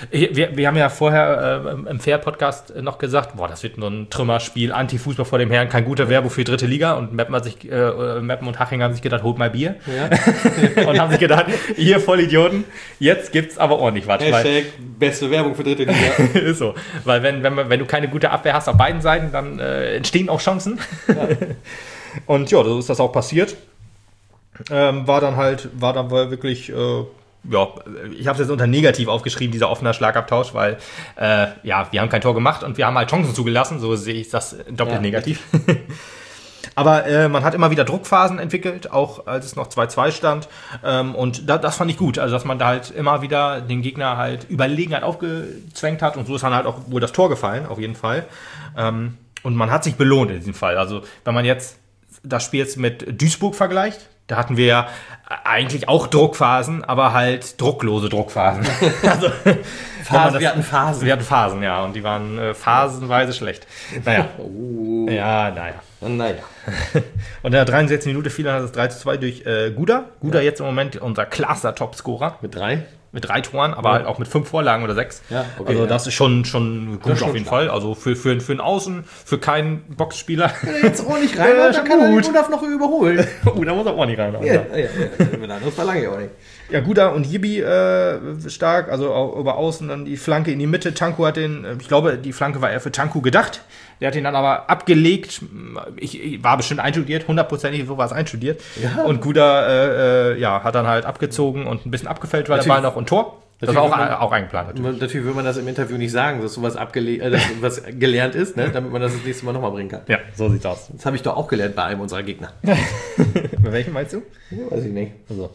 wir, wir haben ja vorher äh, im Fair-Podcast noch gesagt, boah, das wird nur ein Trümmerspiel, Anti-Fußball vor dem Herrn, kein guter Werbung für die dritte Liga. Und Meppen, hat sich, äh, Meppen und Haching haben sich gedacht, holt mal Bier. Ja. Und haben sich gedacht, ihr Vollidioten, jetzt gibt's aber ordentlich was. Hashtag beste Werbung für dritte Liga. Ist so. Weil wenn, wenn, wenn du keine gute Abwehr hast auf beiden Seiten, dann äh, entstehen auch Chancen. Ja. Und ja, so ist das auch passiert. Ähm, war dann halt, war dann wirklich, äh, ja, ich habe es jetzt unter negativ aufgeschrieben, dieser offene Schlagabtausch, weil, äh, ja, wir haben kein Tor gemacht und wir haben halt Chancen zugelassen, so sehe ich das doppelt ja. negativ. Aber äh, man hat immer wieder Druckphasen entwickelt, auch als es noch zwei zwei stand. Ähm, und da, das fand ich gut, also dass man da halt immer wieder den Gegner halt überlegen halt aufgezwängt hat und so ist dann halt auch wohl das Tor gefallen, auf jeden Fall. Ähm, und man hat sich belohnt in diesem Fall. Also wenn man jetzt das Spiel jetzt mit Duisburg vergleicht, da hatten wir ja eigentlich auch Druckphasen, aber halt drucklose Druckphasen. also, Phasen, das, wir hatten Phasen. Wir hatten Phasen, ja, und die waren äh, phasenweise schlecht. Naja. Oh. Ja, naja. Naja. Und in der dreiundsechzigsten Minute fiel dann das drei zu zwei durch äh, Guda. Guda ja. jetzt im Moment unser klasser Topscorer. Mit drei? Mit drei Toren, aber ja. halt auch mit fünf Vorlagen oder sechs. Ja, okay, also ja. das ist schon, schon gut schon auf jeden klar. Fall. Also für, für, für einen Außen, für keinen Boxspieler. Wenn er jetzt ordentlich rein hat, dann kann er den Udaf noch überholen. uh, da muss er ordentlich rein. Ja, ja, ja, ja. Das verlange ich auch nicht. Ja, Guda und Jibi äh, stark, also auch über Außen, dann die Flanke in die Mitte. Tanku hat den, ich glaube, die Flanke war eher für Tanku gedacht. Der hat ihn dann aber abgelegt. Ich, ich war bestimmt einstudiert, hundertprozentig so war es einstudiert. Ja. Und Guda äh, äh, ja, hat dann halt abgezogen und ein bisschen abgefällt, weil der Ball noch ein Tor. Das war auch, man, auch eingeplant. Natürlich. natürlich will man das im Interview nicht sagen, dass sowas abgele- äh, dass was gelernt ist, ne? Damit man das das nächste Mal nochmal bringen kann. Ja, so sieht's aus. Das habe ich doch auch gelernt bei einem unserer Gegner. Bei welchem meinst du? Ja, weiß ich nicht. Also.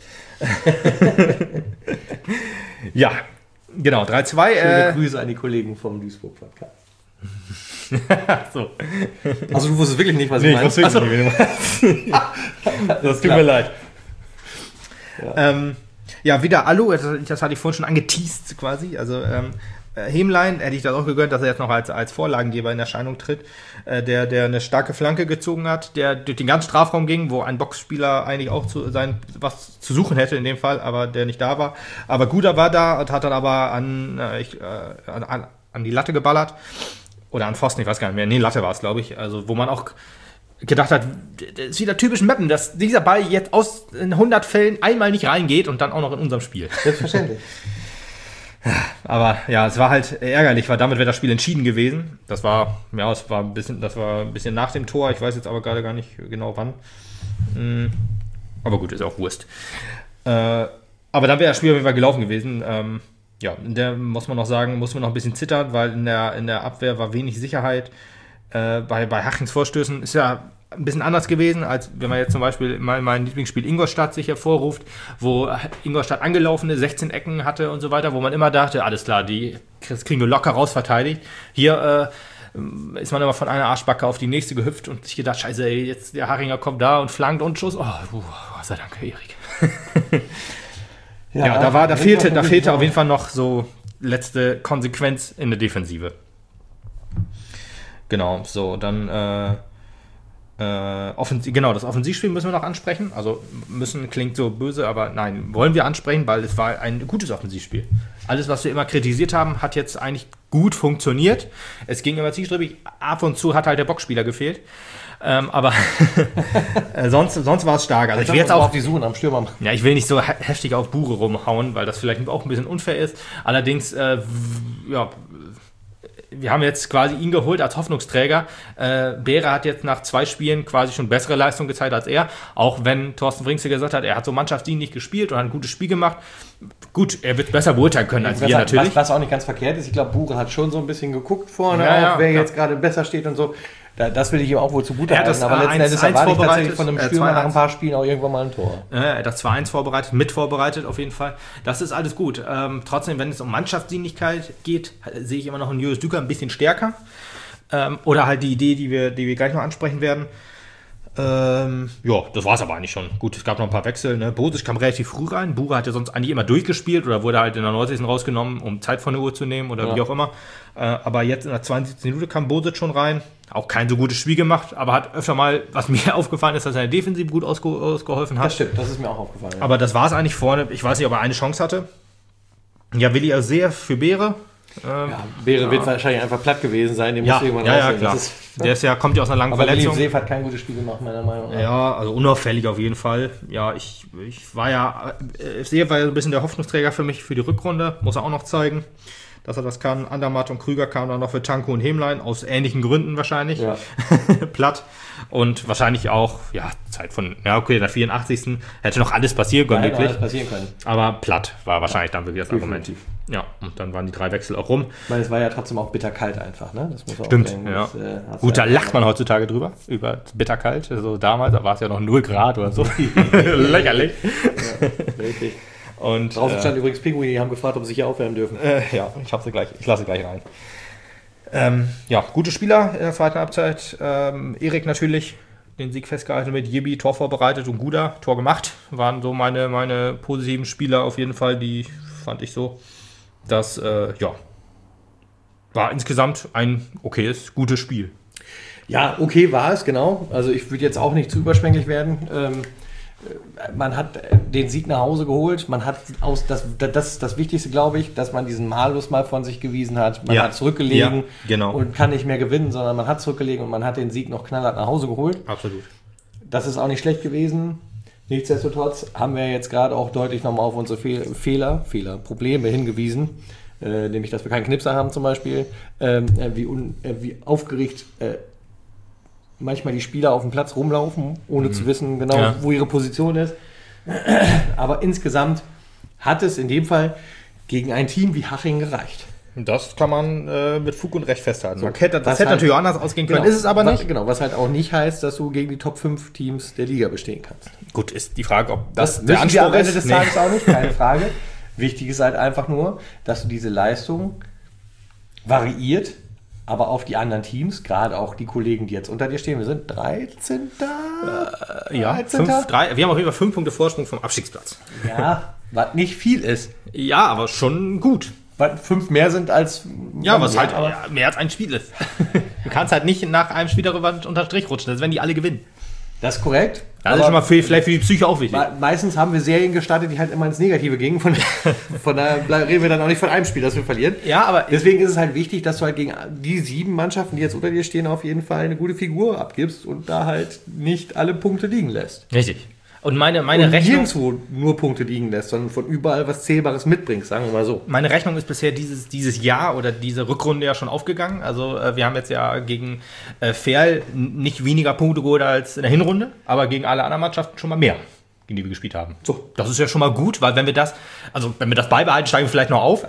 Ja, genau, drei zwei. Schöne äh, Grüße an die Kollegen vom Duisburg-Podcast. so. Also du wusstest wirklich nicht, was nee, ich meine? Ich wusste wirklich nicht, was Das tut Klar. mir leid. Ja. Ähm, ja, wieder Alu, das, das hatte ich vorhin schon angeteased quasi. Also ähm, Hemlein hätte ich das auch gegönnt, dass er jetzt noch als, als Vorlagengeber in Erscheinung tritt, äh, der, der eine starke Flanke gezogen hat, der durch den ganzen Strafraum ging, wo ein Boxspieler eigentlich auch zu sein, was zu suchen hätte in dem Fall, aber der nicht da war. Aber Guda war da und hat dann aber an, äh, ich, äh, an, an die Latte geballert. Oder an Pfosten, ich weiß gar nicht mehr. Nee, Latte war es, glaube ich. Also, wo man auch gedacht hat, das ist wieder typisch Meppen, dass dieser Ball jetzt aus in hundert Fällen einmal nicht reingeht und dann auch noch in unserem Spiel. Selbstverständlich. Aber ja, es war halt ärgerlich, weil damit wäre das Spiel entschieden gewesen. Das war, ja, es war ein bisschen, das war ein bisschen nach dem Tor. Ich weiß jetzt aber gerade gar nicht genau wann. Aber gut, ist auch Wurst. Aber dann wäre das Spiel auf jeden Fall gelaufen gewesen. Ja, in der muss man noch sagen, muss man noch ein bisschen zittern, weil in der, in der Abwehr war wenig Sicherheit. Äh, bei, bei Hachings Vorstößen ist ja ein bisschen anders gewesen, als wenn man jetzt zum Beispiel mein, mein Lieblingsspiel Ingolstadt sich hervorruft, wo Ingolstadt angelaufene sechzehn Ecken hatte und so weiter, wo man immer dachte, alles klar, die das kriegen wir locker raus verteidigt. Hier äh, ist man immer von einer Arschbacke auf die nächste gehüpft und sich gedacht, scheiße, ey, jetzt der Hachinger kommt da und flankt und Schuss. Oh, oh sei Dank, Erik. Ja, ja, da war, da fehlte, da fehlte auf jeden Fall noch so letzte Konsequenz in der Defensive. Genau, so, dann äh, äh, Offensiv, genau, das Offensivspiel müssen wir noch ansprechen. Also müssen klingt so böse, aber nein, wollen wir ansprechen, weil es war ein gutes Offensivspiel. Alles, was wir immer kritisiert haben, hat jetzt eigentlich gut funktioniert. Es ging immer zielstrebig, ab und zu hat halt der Boxspieler gefehlt. Ähm, aber sonst, sonst war es stark. Also ich will jetzt auch auf die Suche am Stürmer. Ja, ich will nicht so he- heftig auf Bure rumhauen, weil das vielleicht auch ein bisschen unfair ist. Allerdings, äh, ja, wir haben jetzt quasi ihn geholt als Hoffnungsträger. Äh, Beere hat jetzt nach zwei Spielen quasi schon bessere Leistung gezeigt als er. Auch wenn Thorsten Bringse gesagt hat, er hat so mannschaftsdienlich gespielt und hat ein gutes Spiel gemacht. Gut, er wird besser beurteilen können als was, wir natürlich. Was, was auch nicht ganz verkehrt ist. Ich glaube, Bure hat schon so ein bisschen geguckt vorne, ja, ja, auch, wer ja. jetzt gerade besser steht und so. Da, das will ich ihm auch wohl zugute Er hat halten. das, Aber äh, letzten Endes eins erwarte ich vorbereitet, tatsächlich von einem äh, Stürmer zwei nach ein eins. paar Spielen auch irgendwann mal ein Tor. Ja, er hat das zwei eins vorbereitet, mit vorbereitet auf jeden Fall. Das ist alles gut. Ähm, trotzdem, wenn es um Mannschaftsdienlichkeit geht, sehe ich immer noch einen Julius Düker ein bisschen stärker. Ähm, oder halt die Idee, die wir, die wir gleich noch ansprechen werden. Ähm, ja, das war es aber eigentlich schon. Gut, es gab noch ein paar Wechsel. Ne? Bosic kam relativ früh rein. Bure hat ja sonst eigentlich immer durchgespielt oder wurde halt in der neunzigsten rausgenommen, um Zeit von der Uhr zu nehmen oder ja. wie auch immer. Äh, aber jetzt in der zweiundsiebzigsten Minute kam Bosic schon rein. Auch kein so gutes Spiel gemacht, aber hat öfter mal, was mir aufgefallen ist, dass er in der Defensive gut ausge- ausgeholfen hat. Das stimmt, das ist mir auch aufgefallen. Ja. Aber das war es eigentlich vorne. Ich weiß nicht, ob er eine Chance hatte. Ja, Willi sehr für Beere. Ähm, Ja, Beere ja. wird wahrscheinlich einfach platt gewesen sein, den ja, muss irgendwann ja, ja, rausnehmen. klar. Das ist, Der ist ja, kommt ja aus einer langen aber Verletzung. Willi Seef hat kein gutes Spiel gemacht, meiner Meinung nach. Ja, also unauffällig auf jeden Fall. Ja, ich, ich war ja, äh, Seef war ja ein bisschen der Hoffnungsträger für mich für die Rückrunde. Muss er auch noch zeigen, dass er das kann. Andermatt und Krüger kamen dann noch für Tanko und Hämlein, aus ähnlichen Gründen wahrscheinlich. Ja. Platt. Und wahrscheinlich auch, ja, Zeit von, ja okay, in der vierundachtzigsten hätte noch alles passieren können, Da hätte wirklich. alles passieren können. Aber platt war wahrscheinlich dann wirklich das Argument. Definitiv. Ja, und dann waren die drei Wechsel auch rum. Ich meine, es war ja trotzdem auch bitterkalt einfach, ne? Das muss man Stimmt, auch sagen. ja. Das, äh, hat's Gut, da ja lacht man heutzutage drüber, über bitterkalt. Also damals, da war es ja noch null Grad oder so. Lächerlich. Ja, richtig. Und, Draußen äh, stand übrigens Pinguine, die haben gefragt, ob sie hier aufwärmen dürfen. Äh, ja, ich hab sie gleich, ich lasse sie gleich rein. Ähm, ja, gute Spieler in der zweiten Halbzeit. Ähm, Erik natürlich den Sieg festgehalten mit Jibi, Tor vorbereitet und Guda, Tor gemacht. Waren so meine, meine positiven Spieler auf jeden Fall, die fand ich so. Das, äh, ja, war insgesamt ein okayes, gutes Spiel. Ja, okay war es, genau. Also ich würde jetzt auch nicht zu überschwänglich werden. Ähm, man hat den Sieg nach Hause geholt. Man hat aus das, das ist das Wichtigste, glaube ich, dass man diesen Malus mal von sich gewiesen hat. Man Ja. hat zurückgelegen Ja, genau. und kann nicht mehr gewinnen, sondern man hat zurückgelegen und man hat den Sieg noch knallhart nach Hause geholt. Absolut. Das ist auch nicht schlecht gewesen. Nichtsdestotrotz haben wir jetzt gerade auch deutlich nochmal auf unsere Fehl- Fehler, Fehler, Probleme hingewiesen. Äh, nämlich, dass wir keinen Knipser haben zum Beispiel. Ähm, äh, wie, un, äh, wie aufgeregt äh, manchmal die Spieler auf dem Platz rumlaufen, ohne mhm. zu wissen genau, Ja. wo ihre Position ist. Aber insgesamt hat es in dem Fall gegen ein Team wie Haching gereicht. Das kann man äh, mit Fug und Recht festhalten. So, Man hätte, das was hätte halt- natürlich auch anders ausgehen können, Genau, ist es aber was, nicht. Genau, was halt auch nicht heißt, dass du gegen die Top fünf Teams der Liga bestehen kannst. Gut, ist die Frage, ob Das, das, das müssen wir am Ende ist. des Nee. Tages auch nicht, keine Frage. Wichtig ist halt einfach nur, dass du diese Leistung variiert, aber auf die anderen Teams, gerade auch die Kollegen, die jetzt unter dir stehen, wir sind dreizehnter Ja, dreizehnter fünf, drei, wir haben auf jeden Fall fünf Punkte Vorsprung vom Abstiegsplatz. Ja, was nicht viel ist. Ja, aber schon gut. Was fünf mehr sind als... Ja, was halt aber ja, mehr als ein Spiel ist. Du kannst halt nicht nach einem Spiel darüber unter den Strich rutschen, das werden die alle gewinnen. das ist korrekt. Das ist aber schon mal für, vielleicht für die Psyche auch wichtig. me- meistens haben wir Serien gestartet, die halt immer ins Negative gingen. Von, von daher ble- reden wir dann auch nicht von einem Spiel, das wir verlieren. Ja, aber Deswegen ist es halt wichtig, dass du halt gegen die sieben Mannschaften, die jetzt unter dir stehen, auf jeden Fall eine gute Figur abgibst und da halt nicht alle Punkte liegen lässt. richtig. Und meine, meine Und Rechnung... nirgendwo nur Punkte liegen lässt, sondern von überall was Zählbares mitbringst, sagen wir mal so. Meine Rechnung ist bisher dieses, dieses Jahr oder diese Rückrunde ja schon aufgegangen. Also äh, wir haben jetzt ja gegen äh, Ferl n- nicht weniger Punkte geholt als in der Hinrunde, aber gegen alle anderen Mannschaften schon mal mehr, gegen die wir gespielt haben. So. Das ist ja schon mal gut, weil wenn wir das, also wenn wir das beibehalten, steigen wir vielleicht noch auf.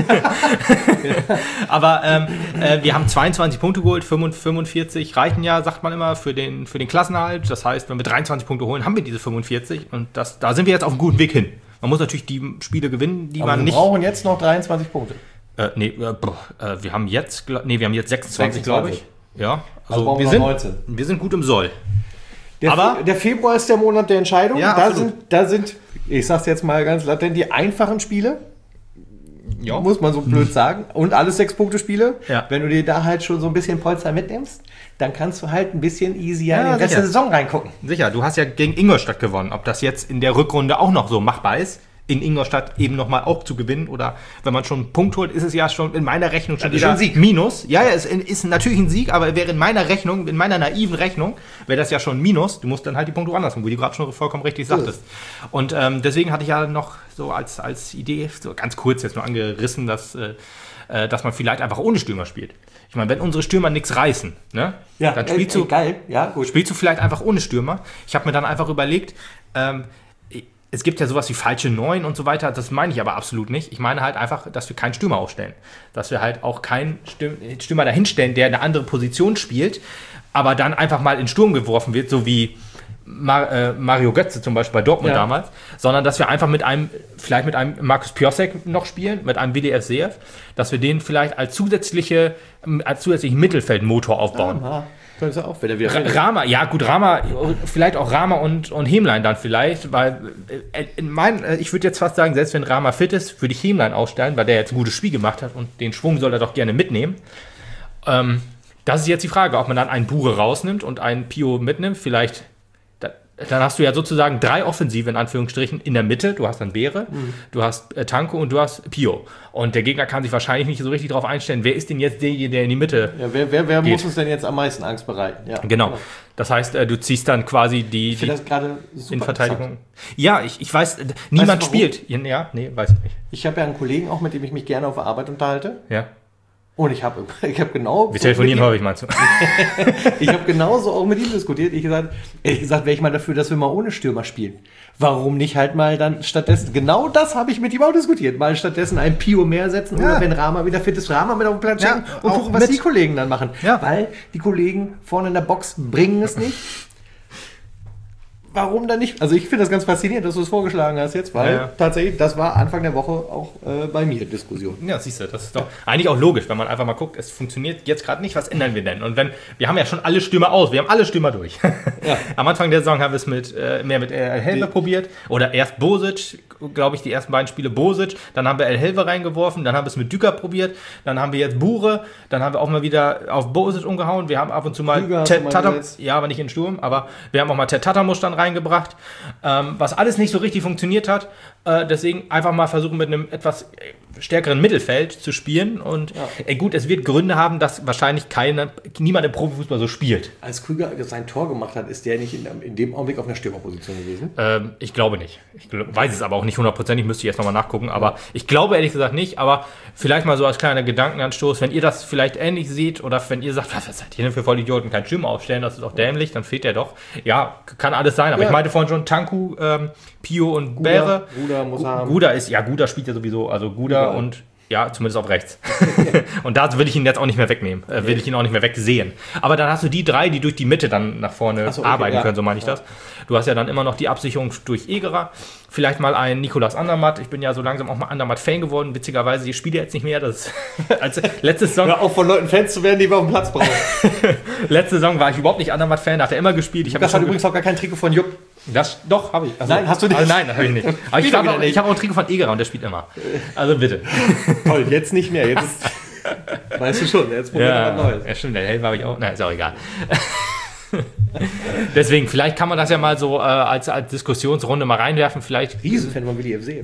Aber ähm, äh, wir haben zweiundzwanzig Punkte geholt, fünfundvierzig reichen ja, sagt man immer, für den, für den Klassenerhalt. Das heißt, wenn wir dreiundzwanzig Punkte holen, haben wir diese fünfundvierzig und das, da sind wir jetzt auf einem guten Weg hin. Man muss natürlich die Spiele gewinnen, die Aber man wir nicht... brauchen jetzt noch dreiundzwanzig Punkte. Äh, nee, äh, boah, äh, wir haben jetzt, gl- nee, wir haben jetzt sechsundzwanzig, glaube ich. Ja, Also also brauchen wir wir sind, noch neunzehn. wir sind gut im Soll. Der, Aber- Fe- der Februar ist der Monat der Entscheidung. Ja, da, absolut. sind, da sind, ich sag's jetzt mal ganz latent, die einfachen Spiele. Ja. Muss man so blöd sagen. Und alles Sechs-Punkte-Spiele. Ja. Wenn du dir da halt schon so ein bisschen Polster mitnimmst, dann kannst du halt ein bisschen easier Ja, in den Rest sicher. der Saison reingucken. Sicher, du hast ja gegen Ingolstadt gewonnen. Ob das jetzt in der Rückrunde auch noch so machbar ist, in Ingolstadt eben nochmal auch zu gewinnen oder wenn man schon einen Punkt holt, ist es ja schon in meiner Rechnung schon Das ist wieder schon ein Sieg. Minus. Ja, ja, es ist natürlich ein Sieg, aber wäre in meiner Rechnung, in meiner naiven Rechnung, wäre das ja schon ein Minus. Du musst dann halt die Punkte woanders holen, wie du gerade schon vollkommen richtig So ist sagtest. Und ähm, deswegen hatte ich ja noch so als, als Idee, so ganz kurz jetzt nur angerissen, dass, äh, äh, dass man vielleicht einfach ohne Stürmer spielt. Ich meine, wenn unsere Stürmer nichts reißen, ne, dann spielst äh, du äh, geil. Ja, gut. Spielst du vielleicht einfach ohne Stürmer? Ich habe mir dann einfach überlegt, ähm, es gibt ja sowas wie falsche Neun und so weiter, das meine ich aber absolut nicht. Ich meine halt einfach, dass wir keinen Stürmer aufstellen. Dass wir halt auch keinen Stürm- Stürmer dahinstellen, der eine andere Position spielt, aber dann einfach mal in Sturm geworfen wird, so wie Mar- äh, Mario Götze zum Beispiel bei Dortmund Ja. damals, sondern dass wir einfach mit einem, vielleicht mit einem Markus Piosek noch spielen, mit einem W D F Seef, dass wir den vielleicht als zusätzliche, als zusätzlichen Mittelfeldmotor aufbauen. Ah, können sie auch, wenn er wieder Ra- Rama, ja gut, Rama, vielleicht auch Rama und, und Hämlein dann vielleicht, weil äh, in mein, äh, ich würde jetzt fast sagen, selbst wenn Rama fit ist, würde ich Hämlein ausstellen, weil der jetzt ein gutes Spiel gemacht hat und den Schwung soll er doch gerne mitnehmen. Ähm, das ist jetzt die Frage, ob man dann einen Bure rausnimmt und einen Pio mitnimmt, vielleicht, da, dann hast du ja sozusagen drei Offensive in Anführungsstrichen in der Mitte. Du hast dann Beere, mhm. du hast äh, Tanko und du hast Pio. Und der Gegner kann sich wahrscheinlich nicht so richtig darauf einstellen, wer ist denn jetzt derjenige, der in die Mitte ja, wer wer, wer geht. muss uns denn jetzt am meisten Angst bereiten? Ja, genau. genau. Das heißt, äh, du ziehst dann quasi die, ich die das gerade in Verteidigung. Ja, ich, ich weiß, niemand weißt du, spielt. Ja, nee, weiß ich nicht. Ich habe ja einen Kollegen auch, mit dem ich mich gerne auf der Arbeit unterhalte. Ja. Und ich habe ich hab genau... Wir telefonieren häufig, meinst du? Ich habe genauso auch mit ihm diskutiert. Ich gesagt, ehrlich gesagt, wäre ich mal dafür, dass wir mal ohne Stürmer spielen. Warum nicht halt mal dann stattdessen... Genau das habe ich mit ihm auch diskutiert. Mal stattdessen einen Pio mehr setzen ja. oder wenn Rama wieder fit ist, Rama mit auf den Platz ja, schicken und gucken, was mit. die Kollegen dann machen. Ja. Weil die Kollegen vorne in der Box bringen es nicht. Warum dann nicht? Also ich finde das ganz faszinierend, dass du es vorgeschlagen hast jetzt, weil ja. tatsächlich, das war Anfang der Woche auch äh, bei mir Diskussion. Ja, siehst du, das ist doch eigentlich auch logisch, wenn man einfach mal guckt, es funktioniert jetzt gerade nicht, was ändern wir denn? Und wenn, wir haben ja schon alle Stürmer aus, wir haben alle Stürmer durch. Ja. Am Anfang der Saison haben wir es mit, äh, mehr mit El Helve probiert, oder erst Bosic, glaube ich, die ersten beiden Spiele Bosic, dann haben wir El Helve reingeworfen, dann haben wir es mit Düker probiert, dann haben wir jetzt Bure, dann haben wir auch mal wieder auf Bosic umgehauen, wir haben ab und zu mal Ted Tatam, ja, aber nicht in Sturm, aber wir haben auch mal Ted Tatamusch dann reingebracht, ähm, was alles nicht so richtig funktioniert hat. Äh, deswegen einfach mal versuchen, mit einem etwas stärkeren Mittelfeld zu spielen. Und ja. äh, gut, es wird Gründe haben, dass wahrscheinlich keine, niemand im Profifußball so spielt. Als Krüger sein Tor gemacht hat, ist der nicht in, in dem Augenblick auf einer Stürmerposition gewesen? Ähm, ich glaube nicht. Ich glaub, weiß es aber auch nicht hundertprozentig, müsste ich jetzt nochmal nachgucken. Aber ja. ich glaube ehrlich gesagt nicht. Aber vielleicht mal so als kleiner Gedankenanstoß, wenn ihr das vielleicht ähnlich seht oder wenn ihr sagt, was seid ihr denn für Vollidioten, keinen Stürmer aufstellen, das ist doch dämlich, dann fehlt der doch. Ja, kann alles sein. Aber ja. ich meinte vorhin schon Tanku, ähm, Pio und Guda, Beere. Guda muss haben. Guda ist, ja, Guda spielt ja sowieso, also Guda ja. und ja, zumindest auf rechts. Und da will ich ihn jetzt auch nicht mehr wegnehmen. Äh, will ich ihn auch nicht mehr wegsehen. Aber dann hast du die drei, die durch die Mitte dann nach vorne so, okay, arbeiten ja. können, so meine ich ja. das. Du hast ja dann immer noch die Absicherung durch Egerer. Vielleicht mal ein Nicolas Andermatt. Ich bin ja so langsam auch mal Andermatt-Fan geworden. Witzigerweise, die spiele jetzt nicht mehr. Das als letzte Saison. Hör auf, von Leuten Fans zu werden, die wir auf dem Platz brauchen. Letzte Saison war ich überhaupt nicht Andermatt-Fan. Da hat er immer gespielt. Ich das hat übrigens auch gar kein Trikot von Jupp. Das, doch, habe ich. Also, nein, hast du nicht? Also, nein, habe ich nicht. Aber ich habe auch, hab auch ein Trikot von Egerer und der spielt immer. Also bitte. Toll, jetzt nicht mehr. Jetzt ist, weißt du schon, jetzt probiert ja, er was Neues. Ja, stimmt, der Helm habe ich auch. Nein, ist auch egal. Deswegen, vielleicht kann man das ja mal so äh, als, als Diskussionsrunde mal reinwerfen. Vielleicht. Riesenfan von Willi F C.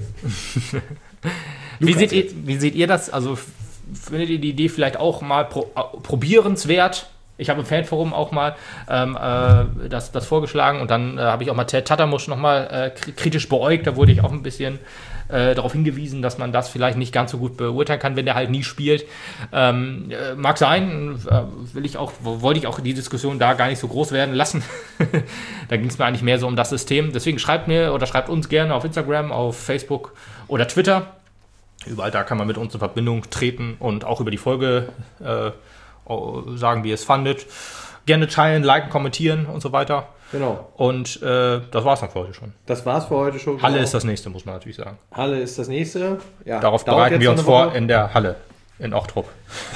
wie, seht ihr, wie seht ihr das? Also findet ihr die Idee vielleicht auch mal pro, probierenswert? Ich habe im Fanforum auch mal ähm, äh, das, das vorgeschlagen und dann äh, habe ich auch mal Ted Tatamusch nochmal äh, kritisch beäugt. Da wurde ich auch ein bisschen äh, darauf hingewiesen, dass man das vielleicht nicht ganz so gut beurteilen kann, wenn der halt nie spielt. Ähm, äh, mag sein, äh, will ich auch, wollte ich auch die Diskussion da gar nicht so groß werden lassen. Da ging es mir eigentlich mehr so um das System. Deswegen schreibt mir oder schreibt uns gerne auf Instagram, auf Facebook oder Twitter. Überall da kann man mit uns in Verbindung treten und auch über die Folge äh, sagen, wie ihr es fandet. Gerne teilen, liken, kommentieren und so weiter. Genau. Und äh, das war's dann für heute schon. Das war's für heute schon. Halle genau. ist das nächste, muss man natürlich sagen. Halle ist das nächste. Ja, darauf bereiten wir uns vor in der Halle. In Ochtrup.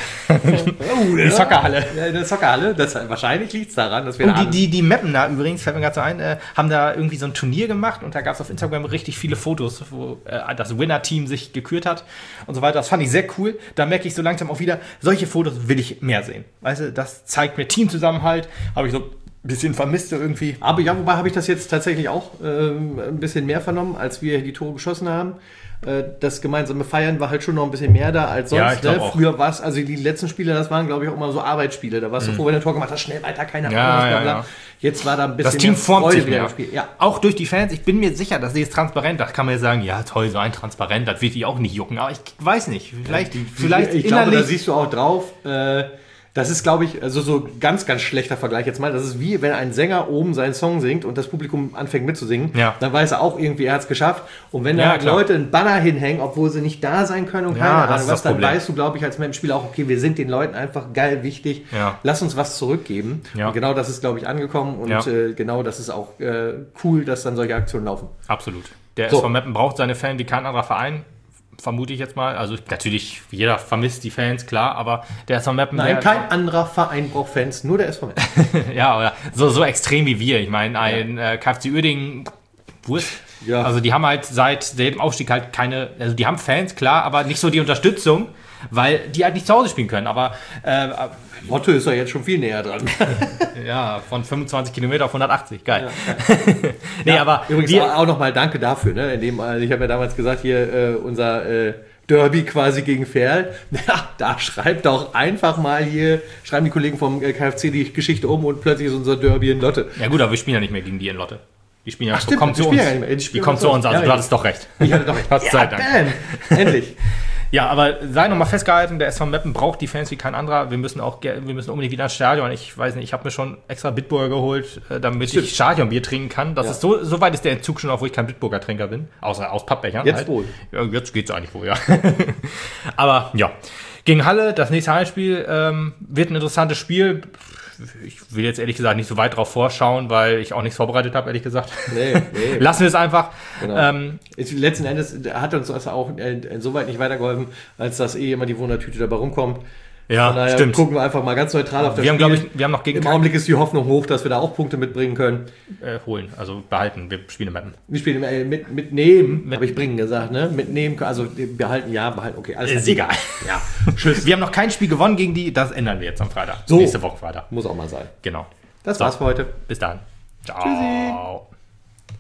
oh, die Soccerhalle. Ja, in der Soccerhalle. Das, wahrscheinlich liegt es daran, dass wir oh, da die, die, die Mappener übrigens, fällt mir gerade so ein, äh, haben da irgendwie so ein Turnier gemacht und da gab es auf Instagram richtig viele Fotos, wo äh, das Winner-Team sich gekürt hat und so weiter. Das fand ich sehr cool. Da merke ich so langsam auch wieder, solche Fotos will ich mehr sehen. Weißt du, das zeigt mir Teamzusammenhalt. Habe ich so ein bisschen vermisst irgendwie. Aber ja, wobei habe ich das jetzt tatsächlich auch ähm, ein bisschen mehr vernommen, als wir die Tore geschossen haben. Das gemeinsame Feiern war halt schon noch ein bisschen mehr da als sonst. Ja, ich ne? Früher war es, also die letzten Spiele, das waren, glaube ich, auch immer so Arbeitsspiele. Da warst du mhm. froh, wenn du ein Tor gemacht hast, schnell weiter, keine Ahnung. Ja, bla, ja, bla. ja. Jetzt war da ein bisschen das Team mehr formt Freude sich wieder mehr. im Spiel. Ja. Auch durch die Fans. Ich bin mir sicher, dass sie jetzt transparent, da kann man ja sagen, ja toll, so ein transparent, das wird die auch nicht jucken. Aber ich weiß nicht, vielleicht, ja, die, vielleicht ich innerlich. glaube, da siehst du auch drauf, äh, das ist, glaube ich, also so ganz, ganz schlechter Vergleich jetzt mal. Das ist wie, wenn ein Sänger oben seinen Song singt und das Publikum anfängt mitzusingen. Ja. Dann weiß er auch irgendwie, er hat es geschafft. Und wenn ja, da klar. Leute einen Banner hinhängen, obwohl sie nicht da sein können und Ja, keine das Ahnung ist was, das dann Problem. weißt du, glaube ich, als Spieler auch, okay, wir sind den Leuten einfach geil wichtig. Ja. Lass uns was zurückgeben. Ja. Und genau das ist, glaube ich, angekommen. Und Ja. äh, genau das ist auch äh, cool, dass dann solche Aktionen laufen. Absolut. Der So. S V Meppen braucht seine Fans wie kein anderer Verein. Vermute ich jetzt mal. Also natürlich, jeder vermisst die Fans, klar, aber der S V Meppen... Nein, der, kein anderer Verein braucht Fans, nur der S V Meppen. ja, oder so, so extrem wie wir. Ich meine, ein ja. äh, K F C Uerdingen, Wurst. Ja. Also die haben halt seit dem Aufstieg halt keine, also die haben Fans, klar, aber nicht so die Unterstützung, weil die halt nicht zu Hause spielen können. Aber äh, Motto ist ja jetzt schon viel näher dran. ja, von fünfundzwanzig Kilometer auf hundertachtzig, geil. Ja. nee, ja, aber übrigens die, auch nochmal danke dafür. Ne? In dem, also ich habe ja damals gesagt, hier äh, unser äh, Derby quasi gegen Ferl. Ja, da schreibt doch einfach mal hier, schreiben die Kollegen vom K F C die Geschichte um und plötzlich ist unser Derby in Lotte. Ja gut, aber wir spielen ja nicht mehr gegen die in Lotte. Die spielen ja, Ach, stimmt, kommt die zu spielen uns. ja nicht mehr. Die Die spielen kommt zu zu uns, also ja, du hattest doch recht. Ich hatte doch recht. Gott sei Ja, Dank. bam. Endlich. Ja, aber sei nochmal festgehalten, der S V Meppen braucht die Fans wie kein anderer. Wir müssen auch, ge- wir müssen unbedingt wieder ins Stadion. Ich weiß nicht, ich habe mir schon extra Bitburger geholt, äh, damit Stimmt. ich Stadionbier trinken kann. Das Ja. ist so, so weit ist der Entzug schon auf, wo ich kein Bitburger Trinker bin. Außer aus Pappbechern. Jetzt halt. wohl. Ja, jetzt geht's eigentlich wohl, ja. Aber ja, gegen Halle, das nächste Heimspiel, ähm, wird ein interessantes Spiel. Ich will jetzt ehrlich gesagt nicht so weit drauf vorschauen, weil ich auch nichts vorbereitet habe, ehrlich gesagt. Nee, nee. Lassen wir es einfach. Genau. Ähm, Jetzt, letzten Endes hat uns das auch äh, insoweit nicht weitergeholfen, als dass eh immer die Wundertüte dabei rumkommt. ja, Von daher stimmt. gucken wir einfach mal ganz neutral auf das Wir haben, Spiel. glaube ich, wir haben noch gegen Im Augenblick ist die Hoffnung hoch, dass wir da auch Punkte mitbringen können. äh, holen, also behalten. Wir spielen im Mappen. Wir spielen äh, mit, mitnehmen, Mit- habe ich bringen gesagt, ne? Mitnehmen, also behalten, ja, behalten, okay. Alles Ist klar. egal. Ja. Tschüss. Wir haben noch kein Spiel gewonnen gegen die, das ändern wir jetzt am Freitag. So. Nächste Woche Freitag. Muss auch mal sein. Genau. Das So. war's für heute. Bis dann. Ciao. Tschüssi.